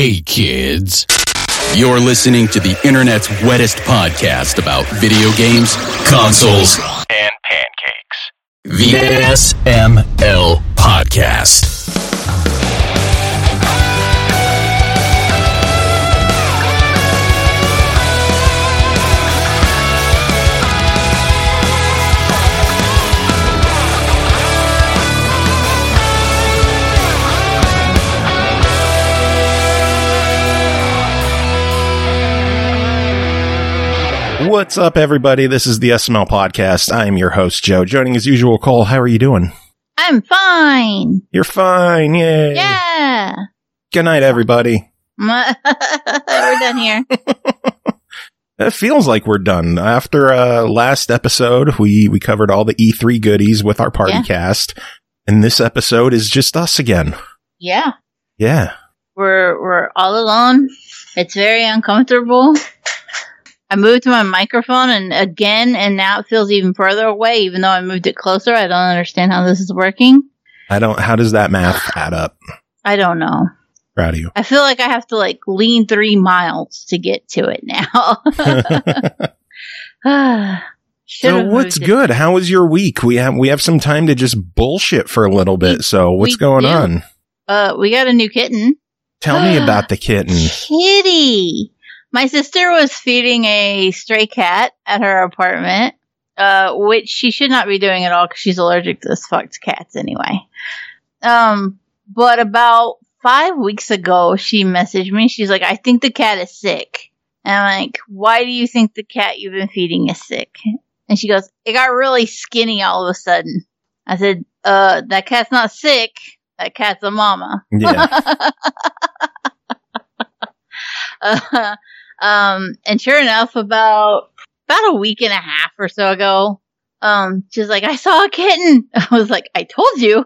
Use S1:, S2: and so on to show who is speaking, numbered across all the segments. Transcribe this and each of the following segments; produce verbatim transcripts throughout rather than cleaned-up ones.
S1: Hey, kids. You're listening to the internet's wettest podcast about video games, consoles, and pancakes. The S M L Podcast.
S2: What's up, everybody? This is the S M L Podcast. I am your host, Joe. Joining as usual, Cole. How are you doing?
S3: I'm fine.
S2: You're fine. Yay.
S3: Yeah.
S2: Good night, everybody.
S3: We're done here.
S2: It feels like we're done. After uh, last episode, we, we covered all the E three goodies with our party
S3: Yeah.
S2: cast. And this episode is just us again.
S3: Yeah.
S2: Yeah.
S3: We're we're all alone. It's very uncomfortable. I moved my microphone and again, and now it feels even further away, even though I moved it closer. I don't understand how this is working.
S2: I don't, how does that math add up?
S3: I don't know.
S2: Proud of you.
S3: I feel like I have to like lean three miles to get to it now.
S2: So what's good? How was your week? We have, we have some time to just bullshit for a little bit. So what's
S3: we
S2: going
S3: do.
S2: on?
S3: Uh, we got a new kitten.
S2: Tell me about the kitten.
S3: Kitty. My sister was feeding a stray cat at her apartment, uh, which she should not be doing at all because she's allergic to this fucked cats anyway. Um, but about five weeks ago, she messaged me. She's like, I think the cat is sick. And I'm like, why do you think the cat you've been feeding is sick? And she goes, it got really skinny all of a sudden. I said, uh, that cat's not sick. That cat's a mama.
S2: Yeah.
S3: uh, um, and sure enough, about about a week and a half or so ago, um, she's like, I saw a kitten. I was like, I told you.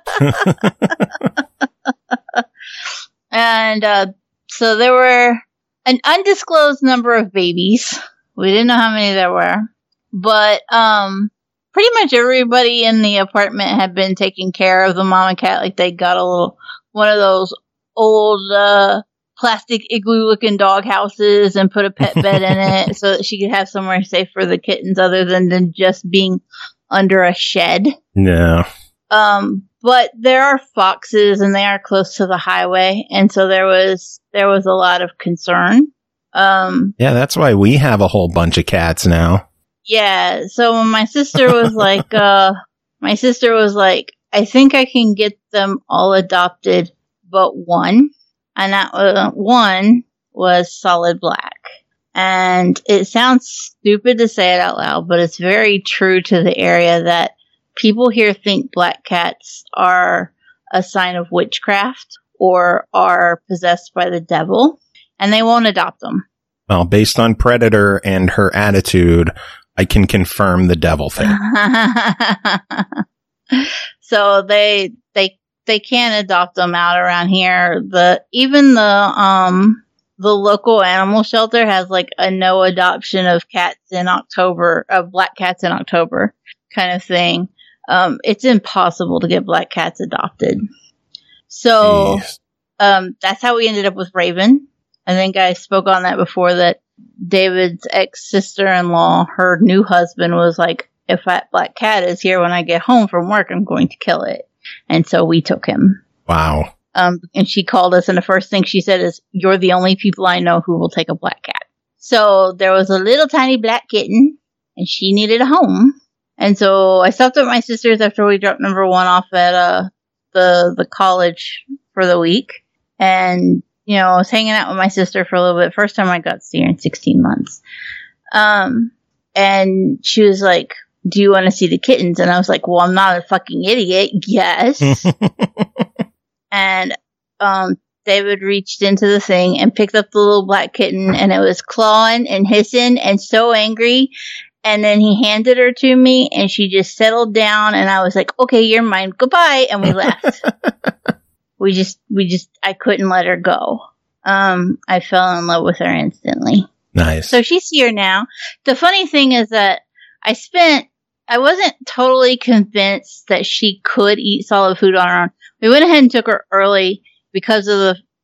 S3: And uh, so there were an undisclosed number of babies. We didn't know how many there were, but um, pretty much everybody in the apartment had been taking care of the mama cat. Like they got a little one of those old uh, plastic igloo-looking dog houses and put a pet bed in it so that she could have somewhere safe for the kittens, other than, than just being under a shed.
S2: No.
S3: Um, but there are foxes and they are close to the highway, and so there was there was a lot of concern. Um,
S2: Yeah, that's why we have a whole bunch of cats now.
S3: yeah, so when my sister was like, uh, my sister was like, I think I can get them all adopted, but one, and that uh, one was Solid Black. And it sounds stupid to say it out loud, but it's very true to the area that people here think black cats are a sign of witchcraft or are possessed by the devil, and they won't adopt them.
S2: Well, based on Predator and her attitude, I can confirm the devil thing.
S3: So they they they can't adopt them out around here. The even the um the local animal shelter has like a no adoption of cats in October, of black cats in October kind of thing. Um, it's impossible to get black cats adopted. So
S2: Jeez.
S3: um, that's how we ended up with Raven. I think I spoke on that before, that David's ex-sister-in-law, her new husband, was like, if that black cat is here when I get home from work, I'm going to kill it. And so we took him.
S2: Wow.
S3: Um, and she called us, and the first thing she said is, you're the only people I know who will take a black cat. So there was a little tiny black kitten, and she needed a home. And so I stopped at my sister's after we dropped number one off at uh, the the college for the week. And, you know, I was hanging out with my sister for a little bit. First time I got to see her in sixteen months. Um, and she was like, do you want to see the kittens? And I was like, well, I'm not a fucking idiot. Yes. And um, David reached into the thing and picked up the little black kitten, and it was clawing and hissing and so angry. And then he handed her to me, and she just settled down, and I was like, okay, you're mine. Goodbye. And we left. we just, we just, I couldn't let her go. Um, I fell in love with her instantly.
S2: Nice.
S3: So she's here now. The funny thing is that I spent, I wasn't totally convinced that she could eat solid food on her own. We went ahead and took her early because of the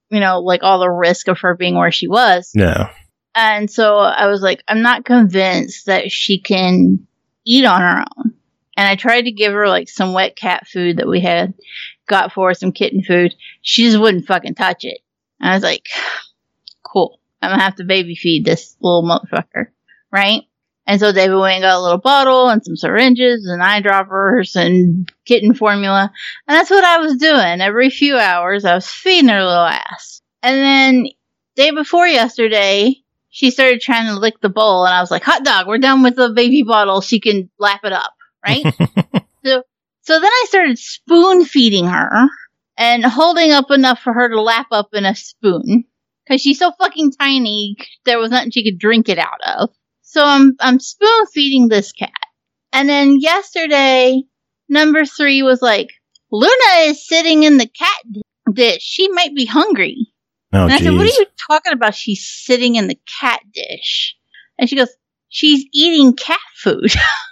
S3: you know, like all the risk of her being where she was.
S2: Yeah.
S3: And so I was like, I'm not convinced that she can eat on her own. And I tried to give her like some wet cat food that we had got for her, some kitten food. She just wouldn't fucking touch it. And I was like, cool. I'm going to have to baby feed this little motherfucker. Right? And so David went and got a little bottle and some syringes and eye droppers and kitten formula. And that's what I was doing. Every few hours, I was feeding her little ass. And then day before yesterday, she started trying to lick the bowl. And I was like, hot dog, we're done with the baby bottle. She can lap it up. Right? so, so then I started spoon feeding her and holding up enough for her to lap up in a spoon. Because she's so fucking tiny, there was nothing she could drink it out of. So I'm I'm spoon feeding this cat. And then yesterday, number three was like, Luna is sitting in the cat dish. She might be hungry.
S2: Oh,
S3: and I
S2: geez.
S3: said, what are you talking about? She's sitting in the cat dish. And she goes, she's eating cat food.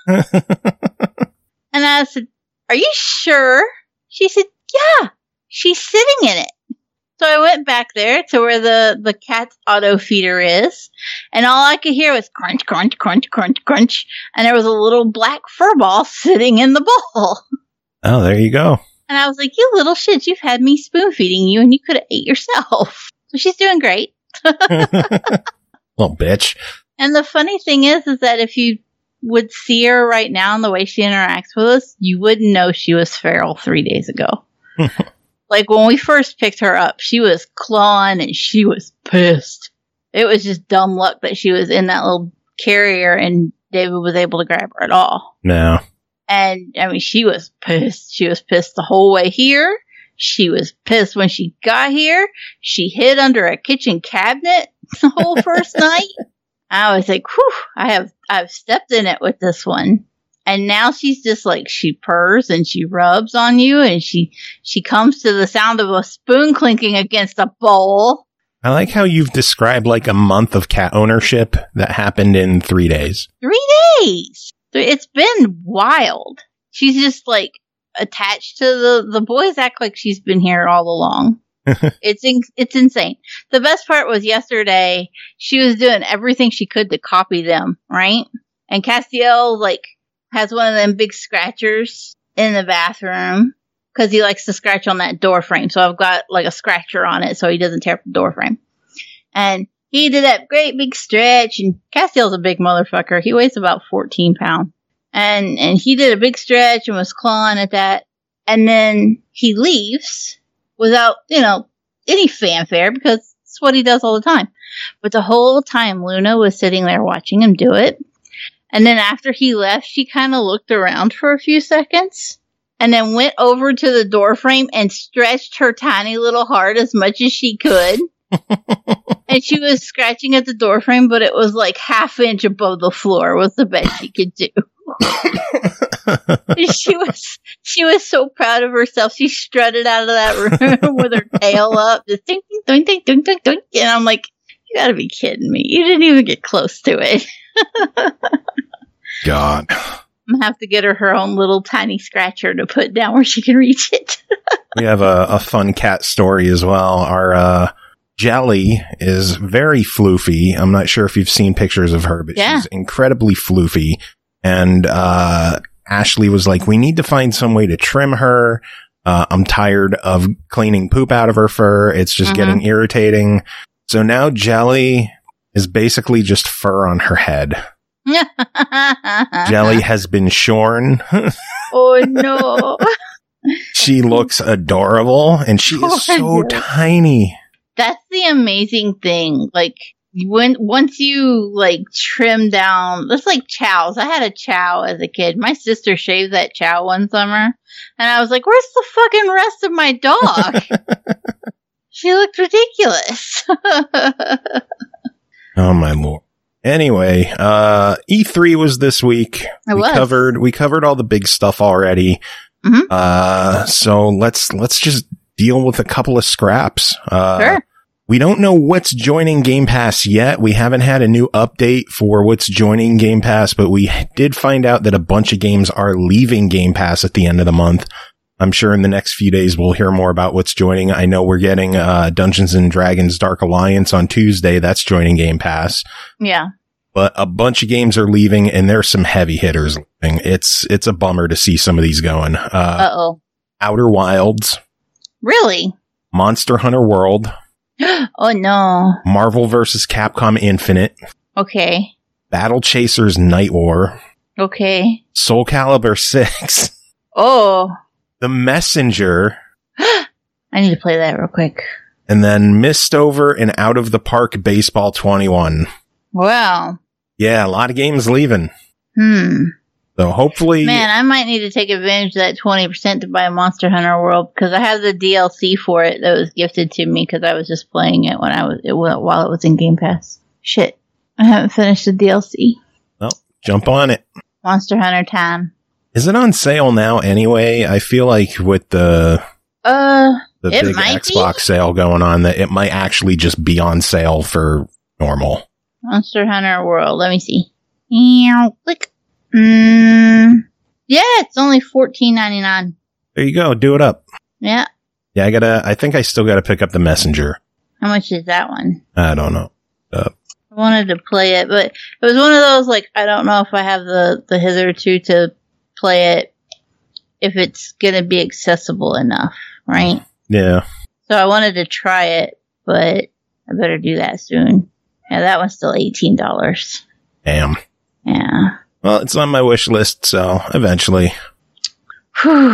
S3: And I said, are you sure? She said, yeah, she's sitting in it. So I went back there to where the, the cat's auto feeder is, and all I could hear was crunch, crunch, crunch, crunch, crunch, and there was a little black fur ball sitting in the bowl.
S2: Oh, there you go.
S3: And I was like, you little shit, you've had me spoon feeding you, and you could have ate yourself. So she's doing great.
S2: Little bitch.
S3: And the funny thing is, is that if you would see her right now and the way she interacts with us, you wouldn't know she was feral three days ago. Like, when we first picked her up, she was clawing and she was pissed. It was just dumb luck that she was in that little carrier and David was able to grab her at all.
S2: No.
S3: And, I mean, she was pissed. She was pissed the whole way here. She was pissed when she got here. She hid under a kitchen cabinet the whole first night. I was like, whew, I have, I've stepped in it with this one. And now she's just like, she purrs and she rubs on you and she, she comes to the sound of a spoon clinking against a bowl.
S2: I like how you've described like a month of cat ownership that happened in three days.
S3: Three days! It's been wild. She's just like attached to the, the boys act like she's been here all along. It's in, it's insane. The best part was yesterday, she was doing everything she could to copy them, right? And Castiel, like, has one of them big scratchers in the bathroom because he likes to scratch on that door frame. So I've got like a scratcher on it so he doesn't tear up the door frame. And he did that great big stretch, and Castiel's a big motherfucker. He weighs about fourteen pounds. And, and he did a big stretch and was clawing at that. And then he leaves without, you know, any fanfare because it's what he does all the time. But the whole time Luna was sitting there watching him do it. And then after he left, she kind of looked around for a few seconds and then went over to the door frame and stretched her tiny little heart as much as she could. And she was scratching at the door frame, but it was like half inch above the floor was the best she could do. she was she was so proud of herself. She strutted out of that room with her tail up, just ding, ding, ding, ding, ding, ding. And I'm like, you gotta be kidding me. You didn't even get close to it.
S2: God.
S3: I'm gonna have to get her her own little tiny scratcher to put down where she can reach it.
S2: We have a, a fun cat story as well. Our uh, Jelly is very floofy. I'm not sure if you've seen pictures of her, but yeah. She's incredibly floofy. And uh, Ashley was like, we need to find some way to trim her. Uh, I'm tired of cleaning poop out of her fur. It's just mm-hmm. getting irritating. So now Jelly is basically just fur on her head. Jelly has been shorn.
S3: Oh no.
S2: She looks adorable and she is so tiny.
S3: That's the amazing thing. Like when once you like trim down, that's like chows. I had a chow as a kid. My sister shaved that chow one summer and I was like, where's the fucking rest of my dog? She looked ridiculous.
S2: Oh my lord. Anyway, uh, E three was this week.
S3: It
S2: we
S3: was.
S2: covered, we covered all the big stuff already.
S3: Mm-hmm.
S2: Uh, so let's, let's just deal with a couple of scraps. Uh,
S3: sure.
S2: We don't know what's joining Game Pass yet. We haven't had a new update for what's joining Game Pass, but we did find out that a bunch of games are leaving Game Pass at the end of the month. I'm sure in the next few days we'll hear more about what's joining. I know we're getting uh, Dungeons and Dragons Dark Alliance on Tuesday. That's joining Game Pass.
S3: Yeah.
S2: But a bunch of games are leaving, and there's some heavy hitters leaving. It's it's a bummer to see some of these going. Uh,
S3: Uh-oh.
S2: Outer Wilds.
S3: Really?
S2: Monster Hunter World.
S3: Oh, no.
S2: Marvel versus. Capcom Infinite.
S3: Okay.
S2: Battle Chasers Night War.
S3: Okay.
S2: Soul Calibur six.
S3: Oh.
S2: The Messenger.
S3: I need to play that real quick.
S2: And then Mistover and Out of the Park Baseball twenty-one.
S3: Wow.
S2: Yeah, a lot of games leaving.
S3: Hmm.
S2: So hopefully...
S3: Man, I might need to take advantage of that twenty percent to buy Monster Hunter World, because I have the D L C for it that was gifted to me because I was just playing it when I was it, while it was in Game Pass. Shit. I haven't finished the D L C.
S2: Well, jump on it.
S3: Monster Hunter time.
S2: Is it on sale now anyway? I feel like with the...
S3: Uh,
S2: the
S3: it
S2: big
S3: might
S2: Xbox
S3: be.
S2: sale going on, that it might actually just be on sale for normal.
S3: Monster Hunter World. Let me see. Ew, click. Mm, yeah, it's only fourteen ninety-nine.
S2: There you go. Do it up.
S3: Yeah.
S2: Yeah, I gotta, I think I still gotta pick up the Messenger.
S3: How much is that one?
S2: I don't know. Uh,
S3: I wanted to play it, but it was one of those, like, I don't know if I have the, the hitherto to play it, if it's gonna be accessible enough, right?
S2: yeah.
S3: So I wanted to try it, but I better do that soon. Yeah, that one's still eighteen dollars.
S2: Damn.
S3: Yeah.
S2: Well, it's on my wish list, so eventually.
S3: Whew.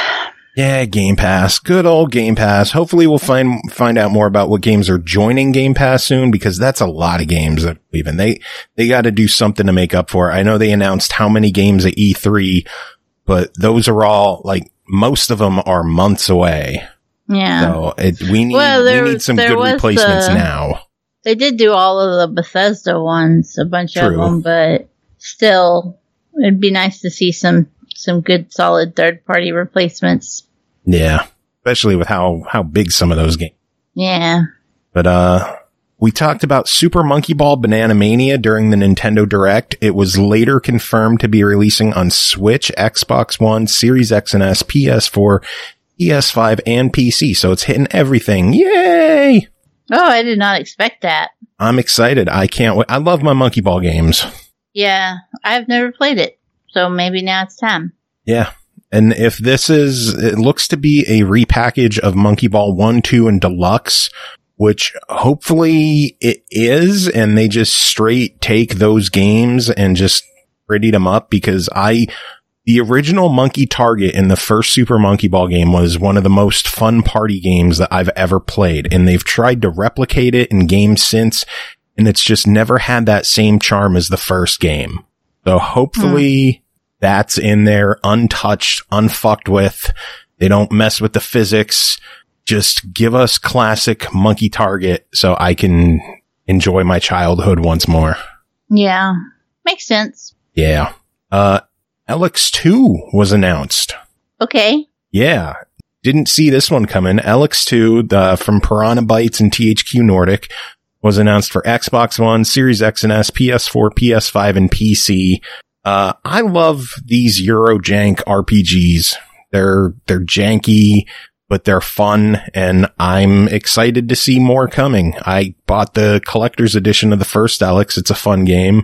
S2: Yeah, Game Pass. Good old Game Pass. Hopefully we'll find find out more about what games are joining Game Pass soon, because that's a lot of games that even they they got to do something to make up for it. I know they announced how many games at E three, but those are all, like, most of them are months away.
S3: Yeah.
S2: So it, we need
S3: Well, there
S2: we need
S3: was-
S2: some
S3: there
S2: good
S3: was
S2: replacements
S3: the-
S2: now.
S3: They did do all of the Bethesda ones, a bunch of
S2: True.
S3: them, but still, it'd be nice to see some, some good, solid third-party replacements.
S2: Yeah, especially with how how big some of those games.
S3: Yeah.
S2: But uh, we talked about Super Monkey Ball Banana Mania during the Nintendo Direct. It was later confirmed to be releasing on Switch, Xbox One, Series X and S, P S four, P S five, and P C. So it's hitting everything. Yay!
S3: Oh, I did not expect that.
S2: I'm excited. I can't wait. I love my Monkey Ball games.
S3: Yeah, I've never played it, so maybe now it's time.
S2: Yeah. And if this is, it looks to be a repackage of Monkey Ball one, two, and Deluxe, which hopefully it is, and they just straight take those games and just prettied them up, because I, the original Monkey Target in the first Super Monkey Ball game was one of the most fun party games that I've ever played, and they've tried to replicate it in games since, and it's just never had that same charm as the first game. So hopefully hmm. that's in there, untouched, unfucked with. They don't mess with the physics. Just give us classic Monkey Target so I can enjoy my childhood once more.
S3: Yeah, makes sense.
S2: Yeah. Uh, Alex two was announced.
S3: Okay.
S2: Yeah. Didn't see this one coming. Alex two, the, from Piranha Bytes and T H Q Nordic, was announced for Xbox One, Series X and S, P S four, P S five, and P C. Uh, I love these Eurojank R P Gs. They're, they're janky, but they're fun, and I'm excited to see more coming. I bought the collector's edition of the first Alex. It's a fun game.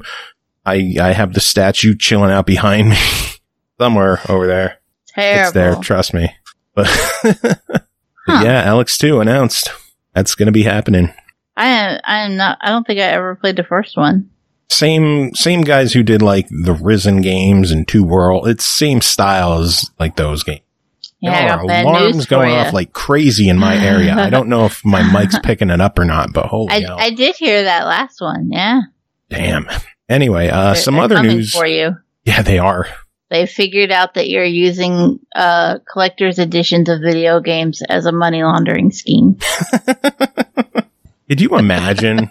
S2: I, I have the statue chilling out behind me somewhere over there.
S3: Terrible.
S2: It's there. Trust me. But, but
S3: huh.
S2: yeah, Alex two announced. That's going to be happening.
S3: I am, I am not, I don't think I ever played the first one.
S2: Same, same guys who did like the Risen games and Two World. It's same style as like those games.
S3: Yeah,
S2: there
S3: I
S2: are
S3: got bad
S2: alarms
S3: news
S2: going
S3: for
S2: off
S3: you.
S2: like crazy in my area. I don't know if my mic's picking it up or not, but holy
S3: I,
S2: hell.
S3: I did hear that last one, yeah.
S2: Damn. Anyway, uh,
S3: They're,
S2: some
S3: they're
S2: other
S3: coming
S2: news.
S3: for you.
S2: Yeah, they are.
S3: They figured out that you're using uh, collector's editions of video games as a money laundering scheme.
S2: Could you imagine?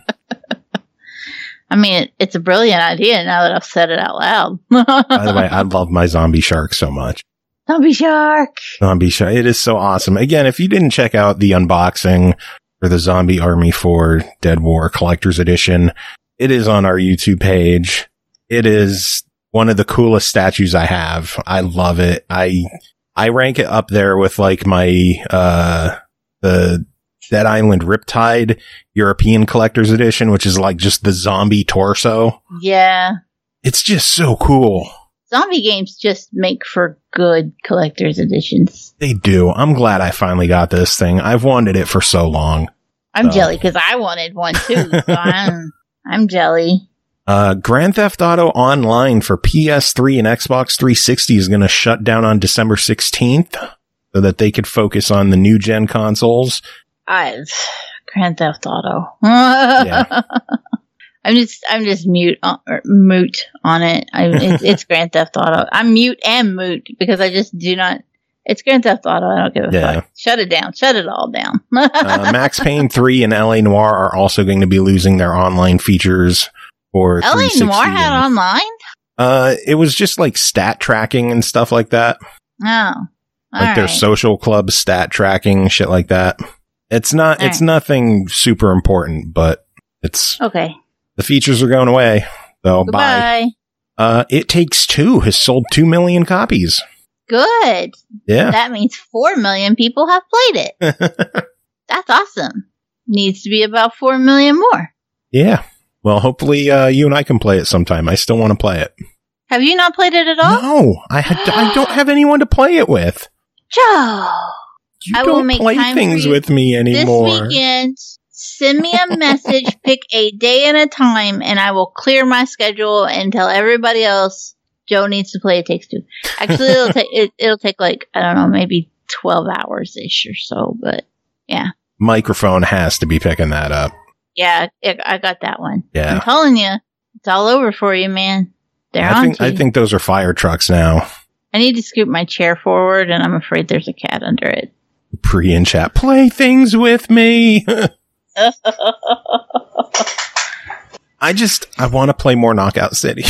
S3: I mean, it, it's a brilliant idea now that I've said it out loud.
S2: By the way, I love my Zombie Shark so much.
S3: Zombie Shark.
S2: Zombie Shark. It is so awesome. Again, if you didn't check out the unboxing for the Zombie Army four Dead War Collector's Edition, it is on our YouTube page. It is one of the coolest statues I have. I love it. I, I rank it up there with like my, uh, the Dead Island Riptide European Collector's Edition, which is like just the zombie torso.
S3: Yeah.
S2: It's just so cool.
S3: Zombie games just make for good collector's editions.
S2: They do. I'm glad I finally got this thing. I've wanted it for so long.
S3: I'm
S2: so.
S3: jelly because I wanted one too. So I'm, I'm jelly.
S2: Uh, Grand Theft Auto Online for P S three and Xbox three sixty is going to shut down on December sixteenth so that they could focus on the new gen consoles.
S3: I, Grand Theft Auto. Yeah. I'm just, I'm just mute, on, or moot on it. I, it's, it's Grand Theft Auto. I'm mute and moot because I just do not. It's Grand Theft Auto. I don't give a yeah. fuck. Shut it down. Shut it all down.
S2: uh, Max Payne three and L A Noire are also going to be losing their online features for
S3: L A Noire had
S2: and,
S3: online?
S2: Uh, it was just like stat tracking and stuff like that.
S3: Oh,
S2: like
S3: right.
S2: their social club stat tracking, shit like that. It's not. All it's right. nothing super important, but it's
S3: okay.
S2: The features are going away, so
S3: Goodbye.
S2: bye. Uh, It Takes Two has sold two million copies.
S3: Good.
S2: Yeah.
S3: That means four million people have played it. That's awesome. Needs to be about four million more.
S2: Yeah. Well, hopefully uh, you and I can play it sometime. I still want to play it.
S3: Have you not played it at all?
S2: No. I, ha- I don't have anyone to play it with.
S3: Joe.
S2: You
S3: I
S2: don't
S3: will make
S2: play
S3: time
S2: things
S3: for you
S2: with me anymore.
S3: This weekend, send me a message, pick a day and a time, and I will clear my schedule and tell everybody else Joe needs to play It Takes Two. Actually, it'll take it, it'll take like I don't know, maybe twelve hours ish or so. But yeah,
S2: microphone has to be picking that up.
S3: Yeah, it, I got that one.
S2: Yeah,
S3: I'm telling you, it's all over for you, man. They're
S2: I
S3: on
S2: think
S3: to you.
S2: I think those are fire trucks now.
S3: I need to scoop my chair forward, and I'm afraid there's a cat under it.
S2: Pre in chat, play things with me. I just, I want to play more Knockout City.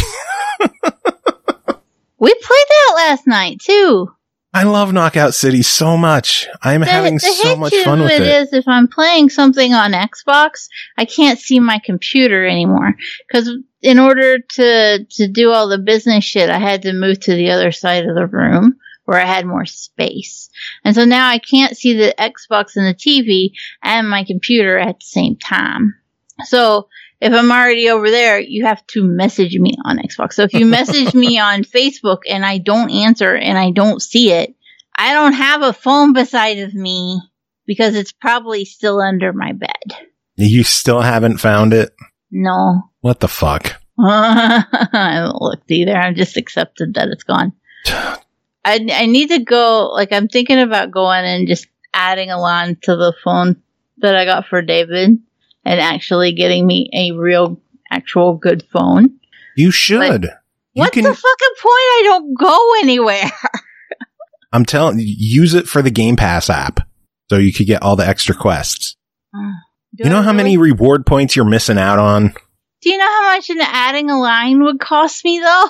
S3: We played that last night, too.
S2: I love Knockout City so much. I'm
S3: the,
S2: having
S3: the
S2: so much fun with
S3: it.
S2: it.
S3: The is if I'm playing something on Xbox, I can't see my computer anymore. Because in order to, to do all the business shit, I had to move to the other side of the room where I had more space. And so now I can't see the Xbox and the T V and my computer at the same time. So if I'm already over there, you have to message me on Xbox. So if you message me on Facebook and I don't answer and I don't see it, I don't have a phone beside of me because it's probably still under my bed.
S2: You still haven't found it?
S3: No.
S2: What the fuck?
S3: I haven't looked either. I've just accepted that it's gone. I, I need to go, like, I'm thinking about going and just adding a line to the phone that I got for David and actually getting me a real, actual good phone.
S2: You should.
S3: But what's can, the fucking point? I don't go anywhere.
S2: I'm telling you, use it for the Game Pass app so you could get all the extra quests. Uh, you know I how really? many reward points you're missing out on?
S3: Do you know how much an adding a line would cost me, though?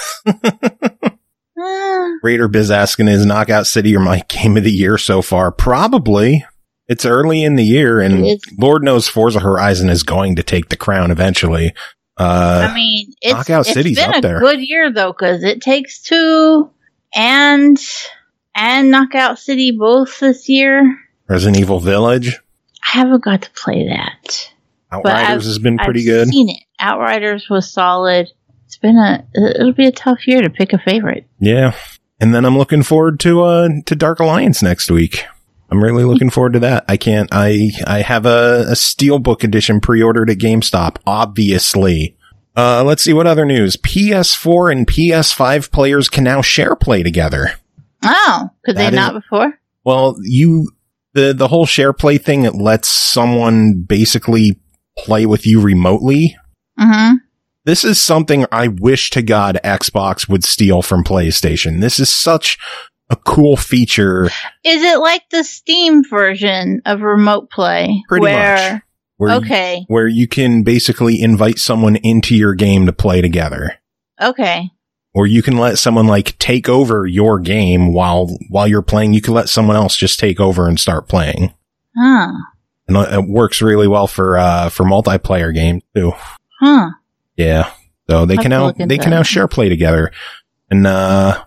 S2: Raider Biz asking, is Knockout City your my game of the year so far? Probably. It's early in the year, and Lord knows Forza Horizon is going to take the crown eventually. Uh,
S3: I mean, it's,
S2: Knockout
S3: it's
S2: City's
S3: been
S2: up
S3: a
S2: there.
S3: good year, though, because It Takes Two and, and Knockout City both this year.
S2: Resident Evil Village.
S3: I haven't got to play that.
S2: Outriders has been pretty
S3: I've
S2: good.
S3: I've seen it. Outriders was solid. It's been a, it'll be a tough year to pick a favorite.
S2: Yeah. And then I'm looking forward to, uh, to Dark Alliance next week. I'm really looking forward to that. I can't, I, I have a, a Steelbook edition pre-ordered at GameStop, obviously. Uh, let's see what other news. P S four and P S five players can now share play together.
S3: Oh, could they not before?
S2: Well, you, the, the whole share play thing, it lets someone basically play with you remotely.
S3: Mm-hmm.
S2: This is something I wish to God Xbox would steal from PlayStation. This is such a cool feature. Is
S3: it like the Steam version of remote play?
S2: Pretty
S3: where,
S2: much. Where
S3: okay.
S2: You, where you can basically invite someone into your game to play together.
S3: Okay.
S2: Or you can let someone like take over your game while while you're playing. You can let someone else just take over and start playing.
S3: Huh.
S2: And it works really well for uh for multiplayer games too.
S3: Huh.
S2: Yeah. So they can now they can now share play together. And uh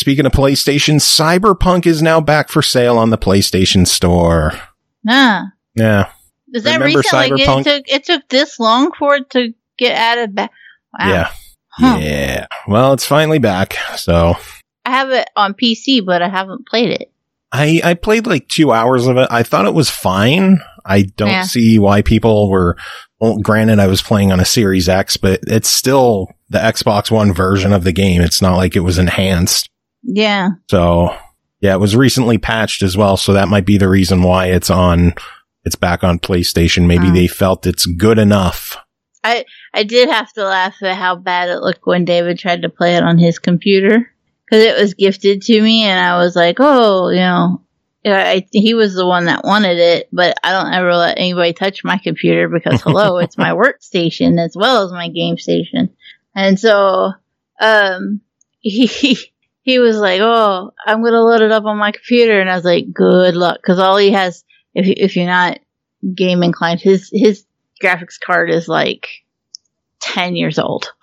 S2: speaking of PlayStation, Cyberpunk is now back for sale on the PlayStation Store.
S3: Nah.
S2: Yeah.
S3: Is that recent? Like it took, it took this long for it to get added back? Wow.
S2: Yeah.
S3: Huh.
S2: Yeah. Well, it's finally back, so.
S3: I have it on P C, but I haven't played it.
S2: I, I played like two hours of it. I thought it was fine. I don't yeah. see why people were, well, granted I was playing on a Series X, but it's still the Xbox One version of the game. It's not like it was enhanced.
S3: Yeah.
S2: So, yeah, it was recently patched as well, so that might be the reason why it's on, it's back on PlayStation. Maybe um, they felt it's good enough.
S3: I, I did have to laugh at how bad it looked when David tried to play it on his computer. Because it was gifted to me, and I was like, oh, you know, I, he was the one that wanted it, but I don't ever let anybody touch my computer because, hello, it's my workstation as well as my game station. And so um, he he was like, oh, I'm going to load it up on my computer. And I was like, good luck. Because all he has, if, if you're not game inclined, his, his graphics card is like ten years old.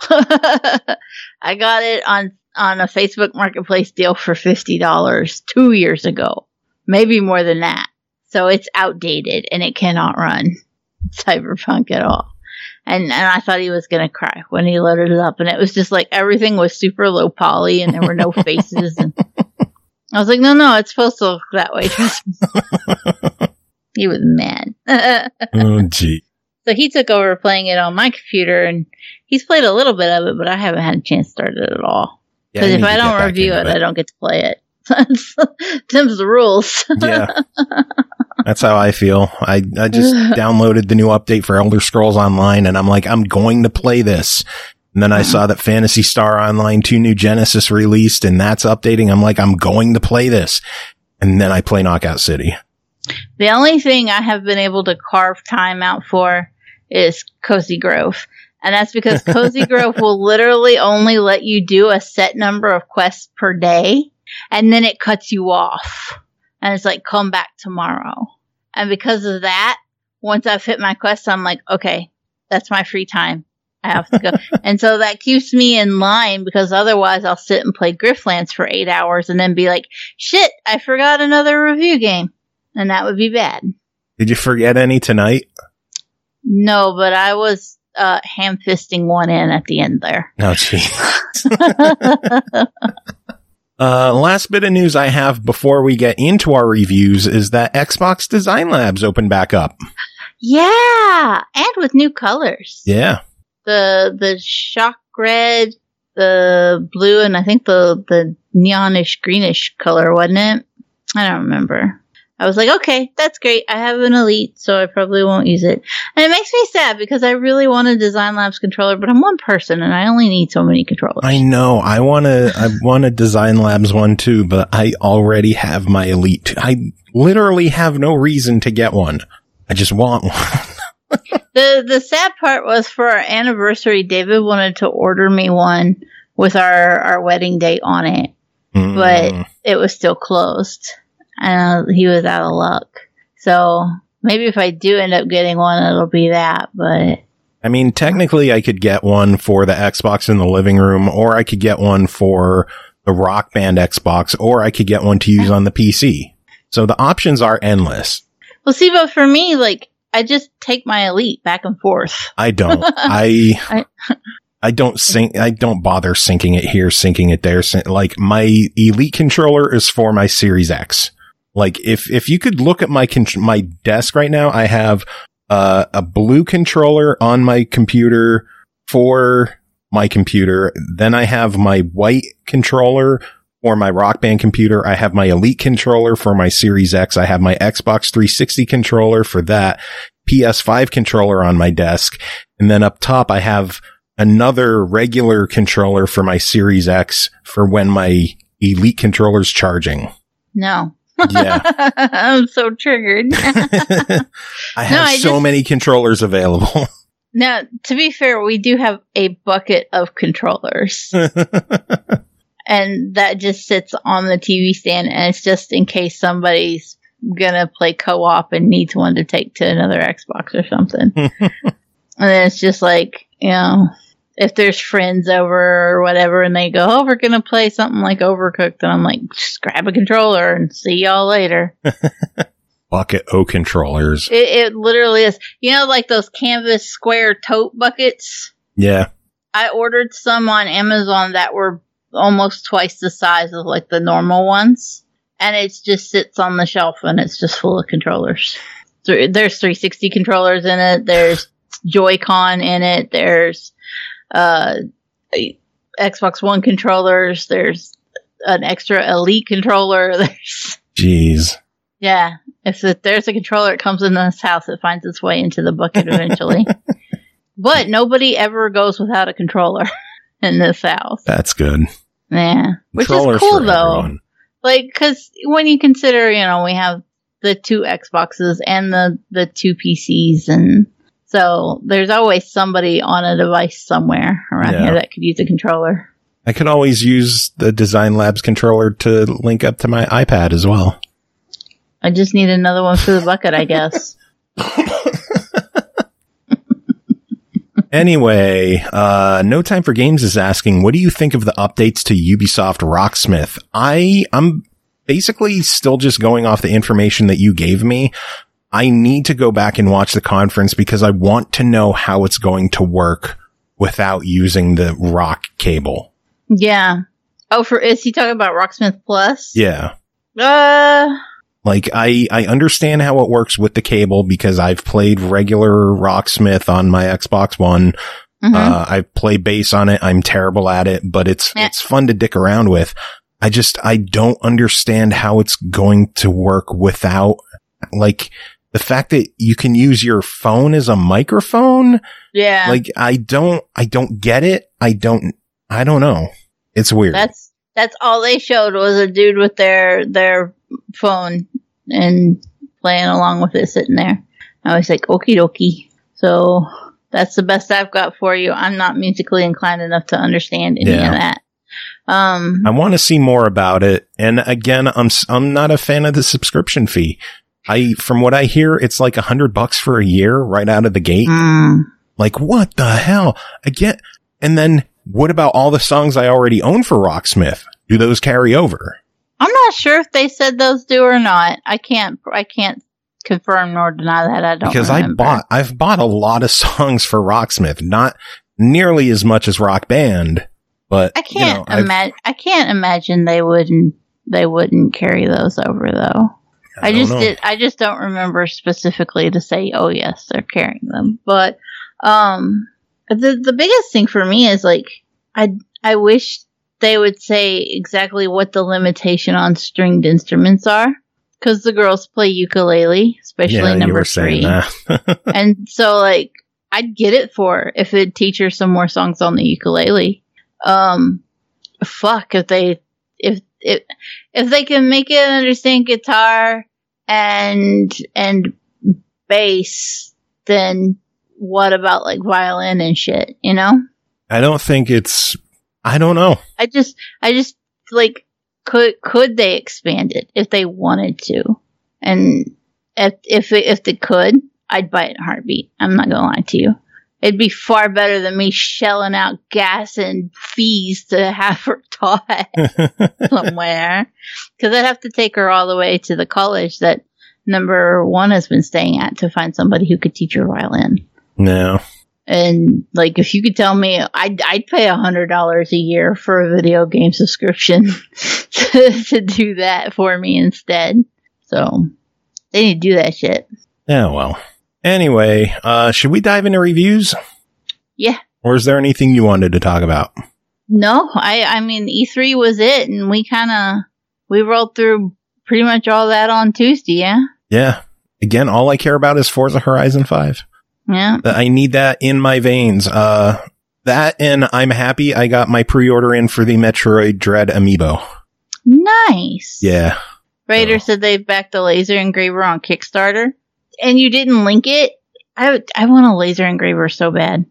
S3: I got it on on a Facebook Marketplace deal for fifty dollars two years ago. Maybe more than that. So it's outdated and it cannot run Cyberpunk at all. And and I thought he was going to cry when he loaded it up. And it was just like everything was super low poly and there were no faces. And I was like, no, no, it's supposed to look that way. Trust me. He was mad.
S2: Oh, gee.
S3: So he took over playing it on my computer and he's played a little bit of it, but I haven't had a chance to start it at all. Because yeah, if I don't review it, it, I don't get to play it. Them's the rules.
S2: Yeah. That's how I feel. I, I just downloaded the new update for Elder Scrolls Online, and I'm like, I'm going to play this. And then I saw that Phantasy Star Online two New Genesis released, and that's updating. I'm like, I'm going to play this. And then I play Knockout City.
S3: The only thing I have been able to carve time out for is Cozy Grove. And that's because Cozy Grove will literally only let you do a set number of quests per day, and then it cuts you off. And it's like, come back tomorrow. And because of that, once I've hit my quest, I'm like, okay, that's my free time. I have to go. And so that keeps me in line, because otherwise I'll sit and play Griftlands for eight hours and then be like, shit, I forgot another review game. And that would be bad.
S2: Did you forget any tonight?
S3: No, but I was uh, ham-fisting one in at the end there.
S2: Oh, geez. Uh, last bit of news I have before we get into our reviews is that Xbox Design Labs opened back up.
S3: Yeah, and with new colors.
S2: Yeah.
S3: The the shock red, the blue, and I think the, the neonish greenish color, wasn't it? I don't remember. I was like, okay, that's great. I have an Elite, so I probably won't use it. And it makes me sad because I really want a Design Labs controller, but I'm one person and I only need so many controllers.
S2: I know. I want to, I want a Design Labs one too, but I already have my Elite. I literally have no reason to get one. I just want one.
S3: the the sad part was for our anniversary, David wanted to order me one with our, our wedding date on it, mm. but it was still closed. And he was out of luck. So maybe if I do end up getting one, it'll be that. But
S2: I mean, technically I could get one for the Xbox in the living room, or I could get one for the Rock Band Xbox, or I could get one to use on the P C. So the options are endless.
S3: Well, see, but for me, like, I just take my Elite back and forth.
S2: I don't. I... I I don't sync, I don't bother syncing it here, syncing it there. Like, my Elite controller is for my Series X. Like, if, if you could look at my, con- my desk right now, I have, uh, a blue controller on my computer for my computer. Then I have my white controller for my Rock Band computer. I have my Elite controller for my Series X. I have my Xbox three sixty controller for that, P S five controller on my desk. And then up top, I have another regular controller for my Series X for when my Elite controller's charging.
S3: No.
S2: Yeah.
S3: I'm so triggered.
S2: I have
S3: no, I
S2: so
S3: just,
S2: many controllers available.
S3: Now, to be fair, we do have a bucket of controllers. And that just sits on the T V stand, and it's just in case somebody's gonna play co-op and needs one to take to another Xbox or something. And then it's just like, you know, if there's friends over or whatever, and they go, "Oh, we're gonna play something like Overcooked," and I'm like, "Just grab a controller and see y'all later."
S2: Bucket O controllers.
S3: It, it literally is. You know, like those canvas square tote buckets.
S2: Yeah.
S3: I ordered some on Amazon that were almost twice the size of like the normal ones, and it just sits on the shelf and it's just full of controllers. So there's three sixty controllers in it. There's Joy-Con in it. There's uh, Xbox One controllers. There's an extra Elite controller. There's
S2: jeez.
S3: Yeah, if it, there's a controller that comes in this house, it finds its way into the bucket eventually. But nobody ever goes without a controller in this house.
S2: That's good.
S3: Yeah. Which
S2: Controllers
S3: is cool,
S2: for
S3: though.
S2: everyone.
S3: Like, because when you consider, you know, we have the two Xboxes and the, the two P Cs, and so there's always somebody on a device somewhere around
S2: Yeah.
S3: here that could use a controller.
S2: I could always use the Design Labs controller to link up to my iPad as well.
S3: I just need another one for the bucket, I guess.
S2: Anyway, uh, No Time for Games is asking, what do you think of the updates to Ubisoft Rocksmith? I, I'm basically still just going off the information that you gave me. I need to go back and watch the conference because I want to know how it's going to work without using the rock cable.
S3: Yeah. Oh, for is he talking about Rocksmith Plus?
S2: Yeah.
S3: Uh...
S2: Like, I, I understand how it works with the cable because I've played regular Rocksmith on my Xbox One. Mm-hmm. Uh, I play bass on it. I'm terrible at it, but it's, yeah. it's fun to dick around with. I just, I don't understand how it's going to work without, like, the fact that you can use your phone as a microphone.
S3: Yeah.
S2: Like, I don't, I don't get it. I don't, I don't know. It's weird.
S3: That's, that's all they showed was a dude with their, their phone and playing along with it sitting there. I was like, okie dokie. So that's the best I've got for you. I'm not musically inclined enough to understand any
S2: yeah.
S3: of that. Um,
S2: I want to see more about it. And again, I'm, I'm not a fan of the subscription fee. I, from what I hear, it's like a hundred bucks for a year right out of the gate.
S3: Mm.
S2: Like, what the hell? Again, and then what about all the songs I already own for Rocksmith? Do those carry over?
S3: I'm not sure if they said those do or not. I can't, I can't confirm nor deny that. I don't
S2: because
S3: remember.
S2: I bought, I've bought a lot of songs for Rocksmith, not nearly as much as Rock Band, but
S3: I can't
S2: you know,
S3: imagine. I can't imagine they wouldn't, they wouldn't carry those over though. I, I just know. did. I just don't remember specifically to say, oh yes, they're carrying them. But um, the the biggest thing for me is like, I I wish they would say exactly what the limitation on stringed instruments are, because the girls play ukulele, especially
S2: yeah,
S3: number
S2: you were
S3: three.
S2: Saying that.
S3: And so, like, I'd get it for if it'd teach her some more songs on the ukulele. Um, fuck if they if if if they can make it understand guitar and and bass, then what about like violin and shit? You know?
S2: I don't think it's. I don't know.
S3: I just, I just like could could they expand it if they wanted to, and if if if they could, I'd buy it in a heartbeat. I'm not gonna lie to you. It'd be far better than me shelling out gas and fees to have her taught somewhere, because I'd have to take her all the way to the college that number one has been staying at to find somebody who could teach her violin.
S2: No.
S3: And like, if you could tell me, I'd I'd pay a hundred dollars a year for a video game subscription to, to do that for me instead. So they need to do that shit.
S2: Yeah, well. Anyway, uh, should we dive into reviews?
S3: Yeah.
S2: Or is there anything you wanted to talk about?
S3: No, I I mean E three was it, and we kind of we rolled through pretty much all that on Tuesday. Yeah.
S2: Yeah. Again, all I care about is Forza Horizon five.
S3: Yeah.
S2: I need that in my veins. Uh, that and I'm happy I got my pre-order in for the Metroid Dread amiibo.
S3: Nice.
S2: Yeah.
S3: Raider so. said they backed the laser engraver on Kickstarter, and you didn't link it. I I want a laser engraver so bad.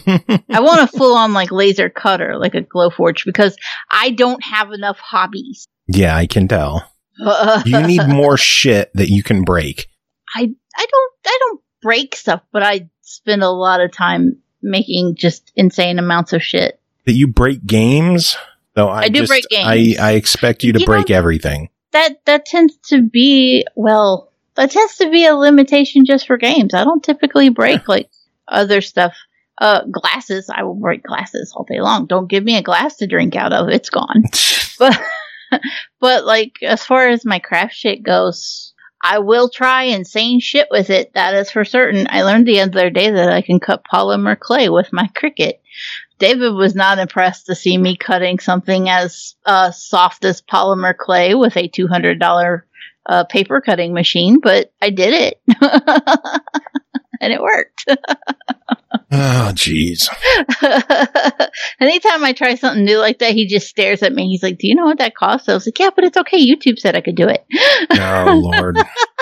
S3: I want a full-on like laser cutter, like a Glowforge, because I don't have enough hobbies.
S2: Yeah, I can tell. You need more shit that you can break.
S3: I I don't I don't break stuff, but I spend a lot of time making just insane amounts of shit.
S2: That you break games? Though I,
S3: I do
S2: just,
S3: break games.
S2: I, I expect you to
S3: you
S2: break
S3: know,
S2: everything.
S3: That that tends to be, well, that tends to be a limitation just for games. I don't typically break like other stuff. Uh, glasses, I will break glasses all day long. Don't give me a glass to drink out of. It's gone. but, but like, as far as my craft shit goes, I will try insane shit with it. That is for certain. I learned the other day that I can cut polymer clay with my Cricut. David was not impressed to see me cutting something as uh, soft as polymer clay with a two hundred dollars uh, paper cutting machine, but I did it. And it worked.
S2: Oh, jeez.
S3: Anytime I try something new like that, he just stares at me. He's like, do you know what that costs? I was like, yeah, but it's okay. YouTube said I could do it.
S2: Oh, Lord.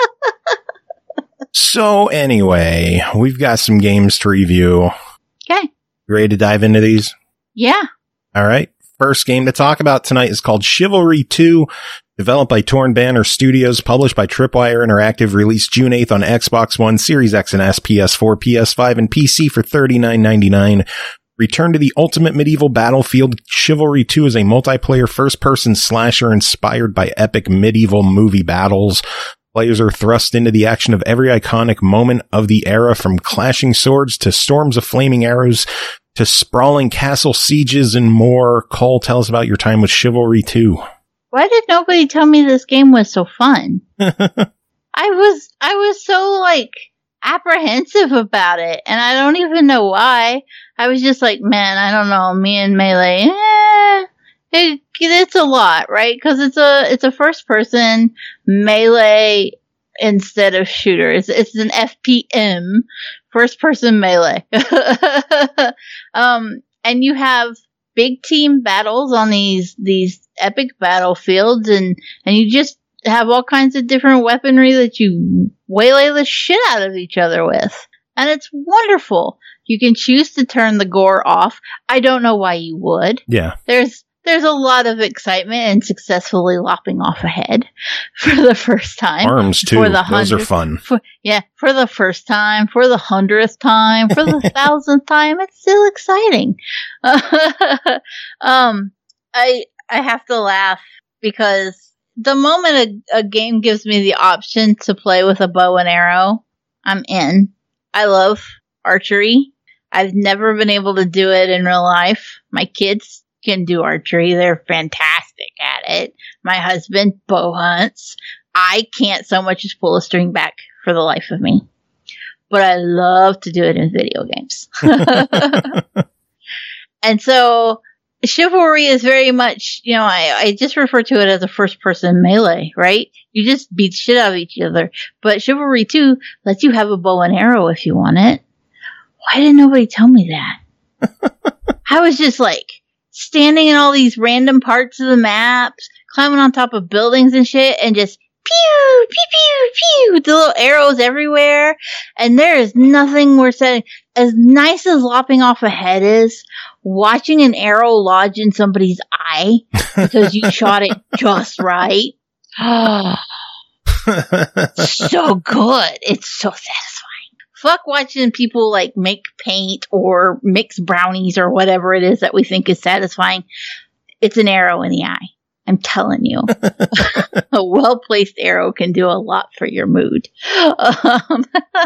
S2: So, anyway, we've got some games to review.
S3: Okay.
S2: You ready to dive into these?
S3: Yeah.
S2: All right. First game to talk about tonight is called Chivalry two, developed by Torn Banner Studios, published by Tripwire Interactive, released June eighth on Xbox One, Series X and S, P S four, P S five, and P C for thirty-nine ninety-nine. Return to the ultimate medieval battlefield, Chivalry two is a multiplayer first-person slasher inspired by epic medieval movie battles. Players are thrust into the action of every iconic moment of the era, from clashing swords to storms of flaming arrows to sprawling castle sieges and more. Cole, tell us about your time with Chivalry two.
S3: Why did nobody tell me this game was so fun? I was, I was so like apprehensive about it, and I don't even know why. I was just like, man, I don't know, me and Melee, eh, it, it's a lot, right? Because it's a, it's a first person Melee instead of shooter. It's, it's an F P M, first person Melee. um, and you have big team battles on these, these epic battlefields, and, and you just have all kinds of different weaponry that you waylay the shit out of each other with. And it's wonderful. You can choose to turn the gore off. I don't know why you would.
S2: Yeah.
S3: There's, there's a lot of excitement in successfully lopping off a head for the first time.
S2: Arms too. For the Those are fun.
S3: For, yeah. For the first time, for the hundredth time, for the thousandth time. It's still exciting. um, I, I have to laugh because the moment a, a game gives me the option to play with a bow and arrow, I'm in. I love archery. I've never been able to do it in real life. My kids can do archery. They're fantastic at it. My husband bow hunts. I can't so much as pull a string back for the life of me. But I love to do it in video games. And so Chivalry is very much, you know, I, I just refer to it as a first-person melee, right? You just beat shit out of each other. But Chivalry two lets you have a bow and arrow if you want it. Why didn't nobody tell me that? I was just like standing in all these random parts of the maps, climbing on top of buildings and shit, and just pew, pew, pew, pew, the little arrows everywhere. And there is nothing worse than, as nice as lopping off a head is, watching an arrow lodge in somebody's eye because you shot it just right. Oh, so good. It's so satisfying. Fuck watching people like make paint or mix brownies or whatever it is that we think is satisfying. It's an arrow in the eye. I'm telling you. A well-placed arrow can do a lot for your mood. Um,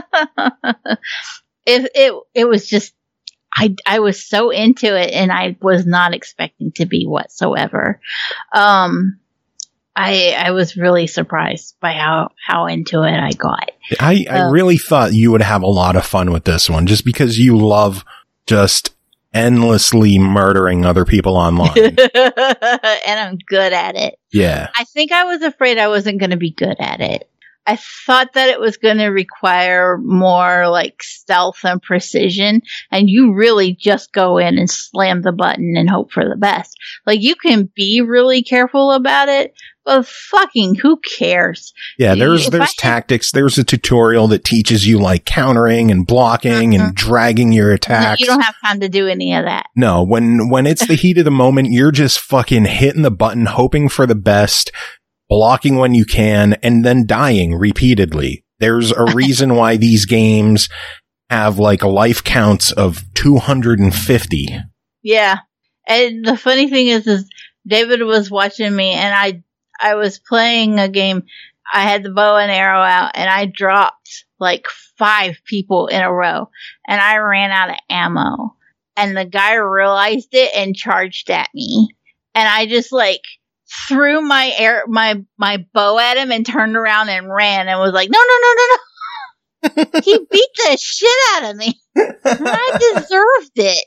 S3: if it, it was just, I, I was so into it, and I was not expecting to be whatsoever. Um, I, I was really surprised by how, how into it I got.
S2: I, I um, really thought you would have a lot of fun with this one, just because you love just endlessly murdering other people online.
S3: And I'm good at it.
S2: Yeah.
S3: I think I was afraid I wasn't going to be good at it. I thought that it was going to require more like stealth and precision, and you really just go in and slam the button and hope for the best. Like, you can be really careful about it, but fucking who cares?
S2: Yeah, there's if there's I tactics. Had, there's a tutorial that teaches you like countering and blocking uh-huh. and dragging your attacks.
S3: No, you don't have time to do any of that.
S2: No, when when it's the heat of the moment, you're just fucking hitting the button, hoping for the best, blocking when you can, and then dying repeatedly. There's a reason why these games have like life counts of two hundred fifty.
S3: Yeah. And the funny thing is, is David was watching me, and I, I was playing a game. I had the bow and arrow out, and I dropped like five people in a row, and I ran out of ammo. And the guy realized it and charged at me. And I just like threw my air, my, my bow at him and turned around and ran and was like, no, no, no, no, no. He beat the shit out of me. I deserved it.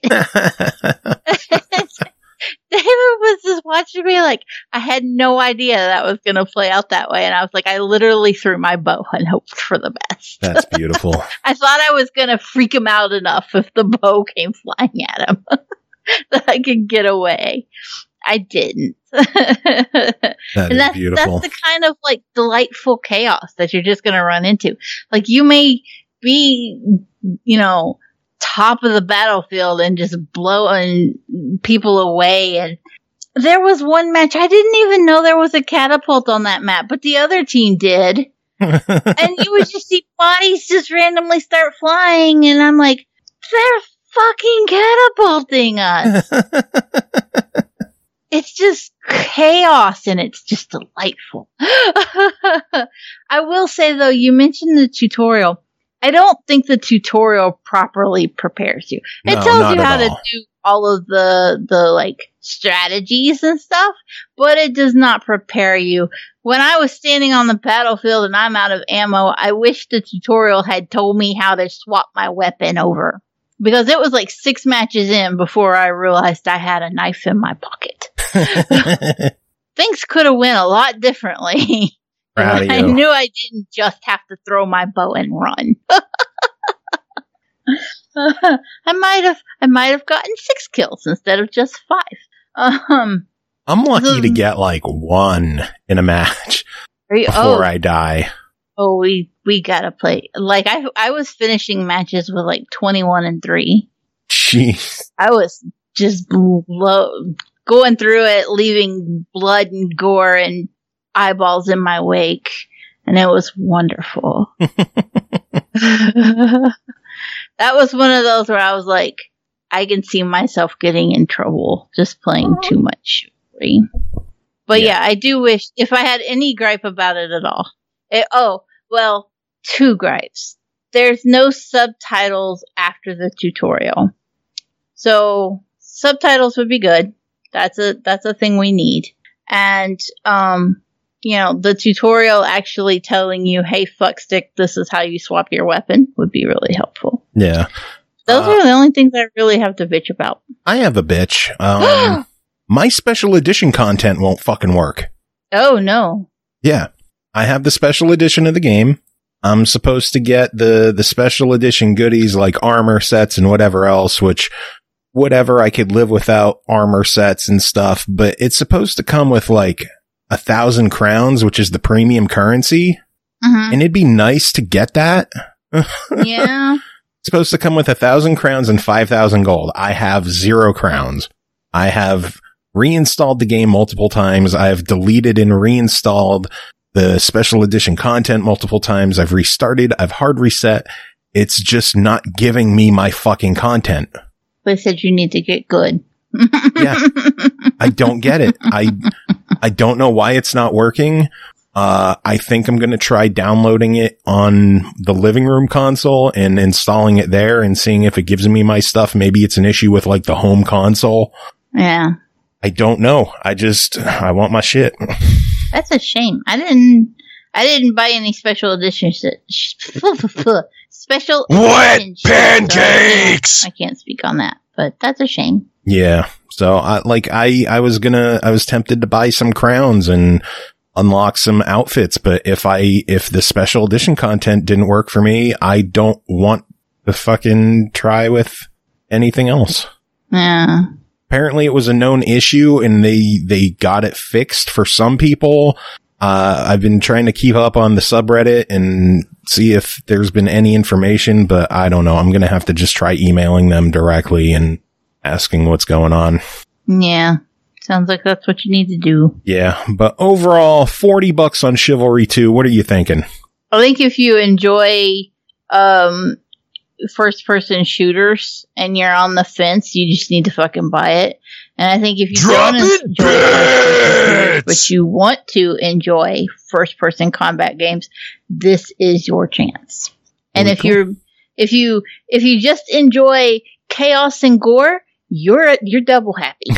S3: David was just watching me like I had no idea that was going to play out that way. And I was like, I literally threw my bow and hoped for the best.
S2: That's beautiful.
S3: I thought I was going to freak him out enough if the bow came flying at him that I could get away. I didn't.
S2: That
S3: and
S2: is
S3: that's,
S2: beautiful.
S3: that's the kind of like delightful chaos that you're just going to run into. Like you may be, you know, top of the battlefield and just blowing people away. And there was one match, I didn't even know there was a catapult on that map, but the other team did. And you would just see bodies just randomly start flying. And I'm like, they're fucking catapulting us. It's just chaos and it's just delightful. I will say though, you mentioned the tutorial. I don't think the tutorial properly prepares you. It
S2: No,
S3: tells
S2: not
S3: you
S2: at
S3: how
S2: all.
S3: to do all of the, the like strategies and stuff, but it does not prepare you. When I was standing on the battlefield and I'm out of ammo, I wish the tutorial had told me how to swap my weapon over. Because it was like six matches in before I realized I had a knife in my pocket. Things could have went a lot differently.
S2: Proud of
S3: I
S2: you.
S3: knew I didn't just have to throw my bow and run. I might have, I might have gotten six kills instead of just five. Um,
S2: I'm lucky
S3: the-
S2: to get like one in a match
S3: are you,
S2: before
S3: oh,
S2: I die.
S3: oh, we we gotta play. Like I, I was finishing matches with like twenty-one and three.
S2: Jeez.
S3: I was just blow, going through it, leaving blood and gore and eyeballs in my wake, and it was wonderful. That was one of those where I was like, I can see myself getting in trouble just playing too much chivalry. But yeah. yeah, I do wish, if I had any gripe about it at all. It, oh, well, two gripes. There's no subtitles after the tutorial. So subtitles would be good. That's a, that's a thing we need. And, um, you know, the tutorial actually telling you, hey, fuckstick, this is how you swap your weapon would be really helpful.
S2: Yeah.
S3: Those
S2: Uh,
S3: are the only things I really have to bitch about.
S2: I have a bitch. Um, my special edition content won't fucking work.
S3: Oh, no.
S2: Yeah. I have the special edition of the game. I'm supposed to get the, the special edition goodies like armor sets and whatever else, which whatever I could live without armor sets and stuff, but it's supposed to come with like a thousand crowns, which is the premium currency.
S3: Mm-hmm.
S2: And it'd be nice to get that.
S3: Yeah.
S2: It's supposed to come with a thousand crowns and five thousand gold. I have zero crowns. I have reinstalled the game multiple times. I have deleted and reinstalled the special edition content multiple times. I've restarted. I've hard reset. It's just not giving me my fucking content.
S3: They said you need to get good.
S2: Yeah. I don't get it. I, I don't know why it's not working. Uh, I think I'm going to try downloading it on the living room console and installing it there and seeing if it gives me my stuff. Maybe it's an issue with like the home console.
S3: Yeah.
S2: I don't know. I just, I want my shit.
S3: That's a shame. I didn't, I didn't buy any special edition shit. Special
S1: Wet
S3: edition shit, so
S1: pancakes!
S3: I can't speak on that, but that's a shame.
S2: Yeah. So I, like, I, I was gonna, I was tempted to buy some crowns and unlock some outfits, but if I, if the special edition content didn't work for me, I don't want to fucking try with anything else.
S3: Yeah.
S2: Apparently it was a known issue and they, they got it fixed for some people. Uh, I've been trying to keep up on the subreddit and see if there's been any information, but I don't know. I'm going to have to just try emailing them directly and asking what's going on.
S3: Yeah. Sounds like that's what you need to do.
S2: Yeah, but overall, forty bucks on Chivalry two. What are you thinking?
S3: I think if you enjoy, um, first person shooters and you're on the fence, you just need to fucking buy it. And I think if you
S1: Drop
S3: don't
S1: it,
S3: enjoy first person shooters, but you want to enjoy first person combat games, this is your chance. And if you're if you if you just enjoy chaos and gore, you're you're double happy.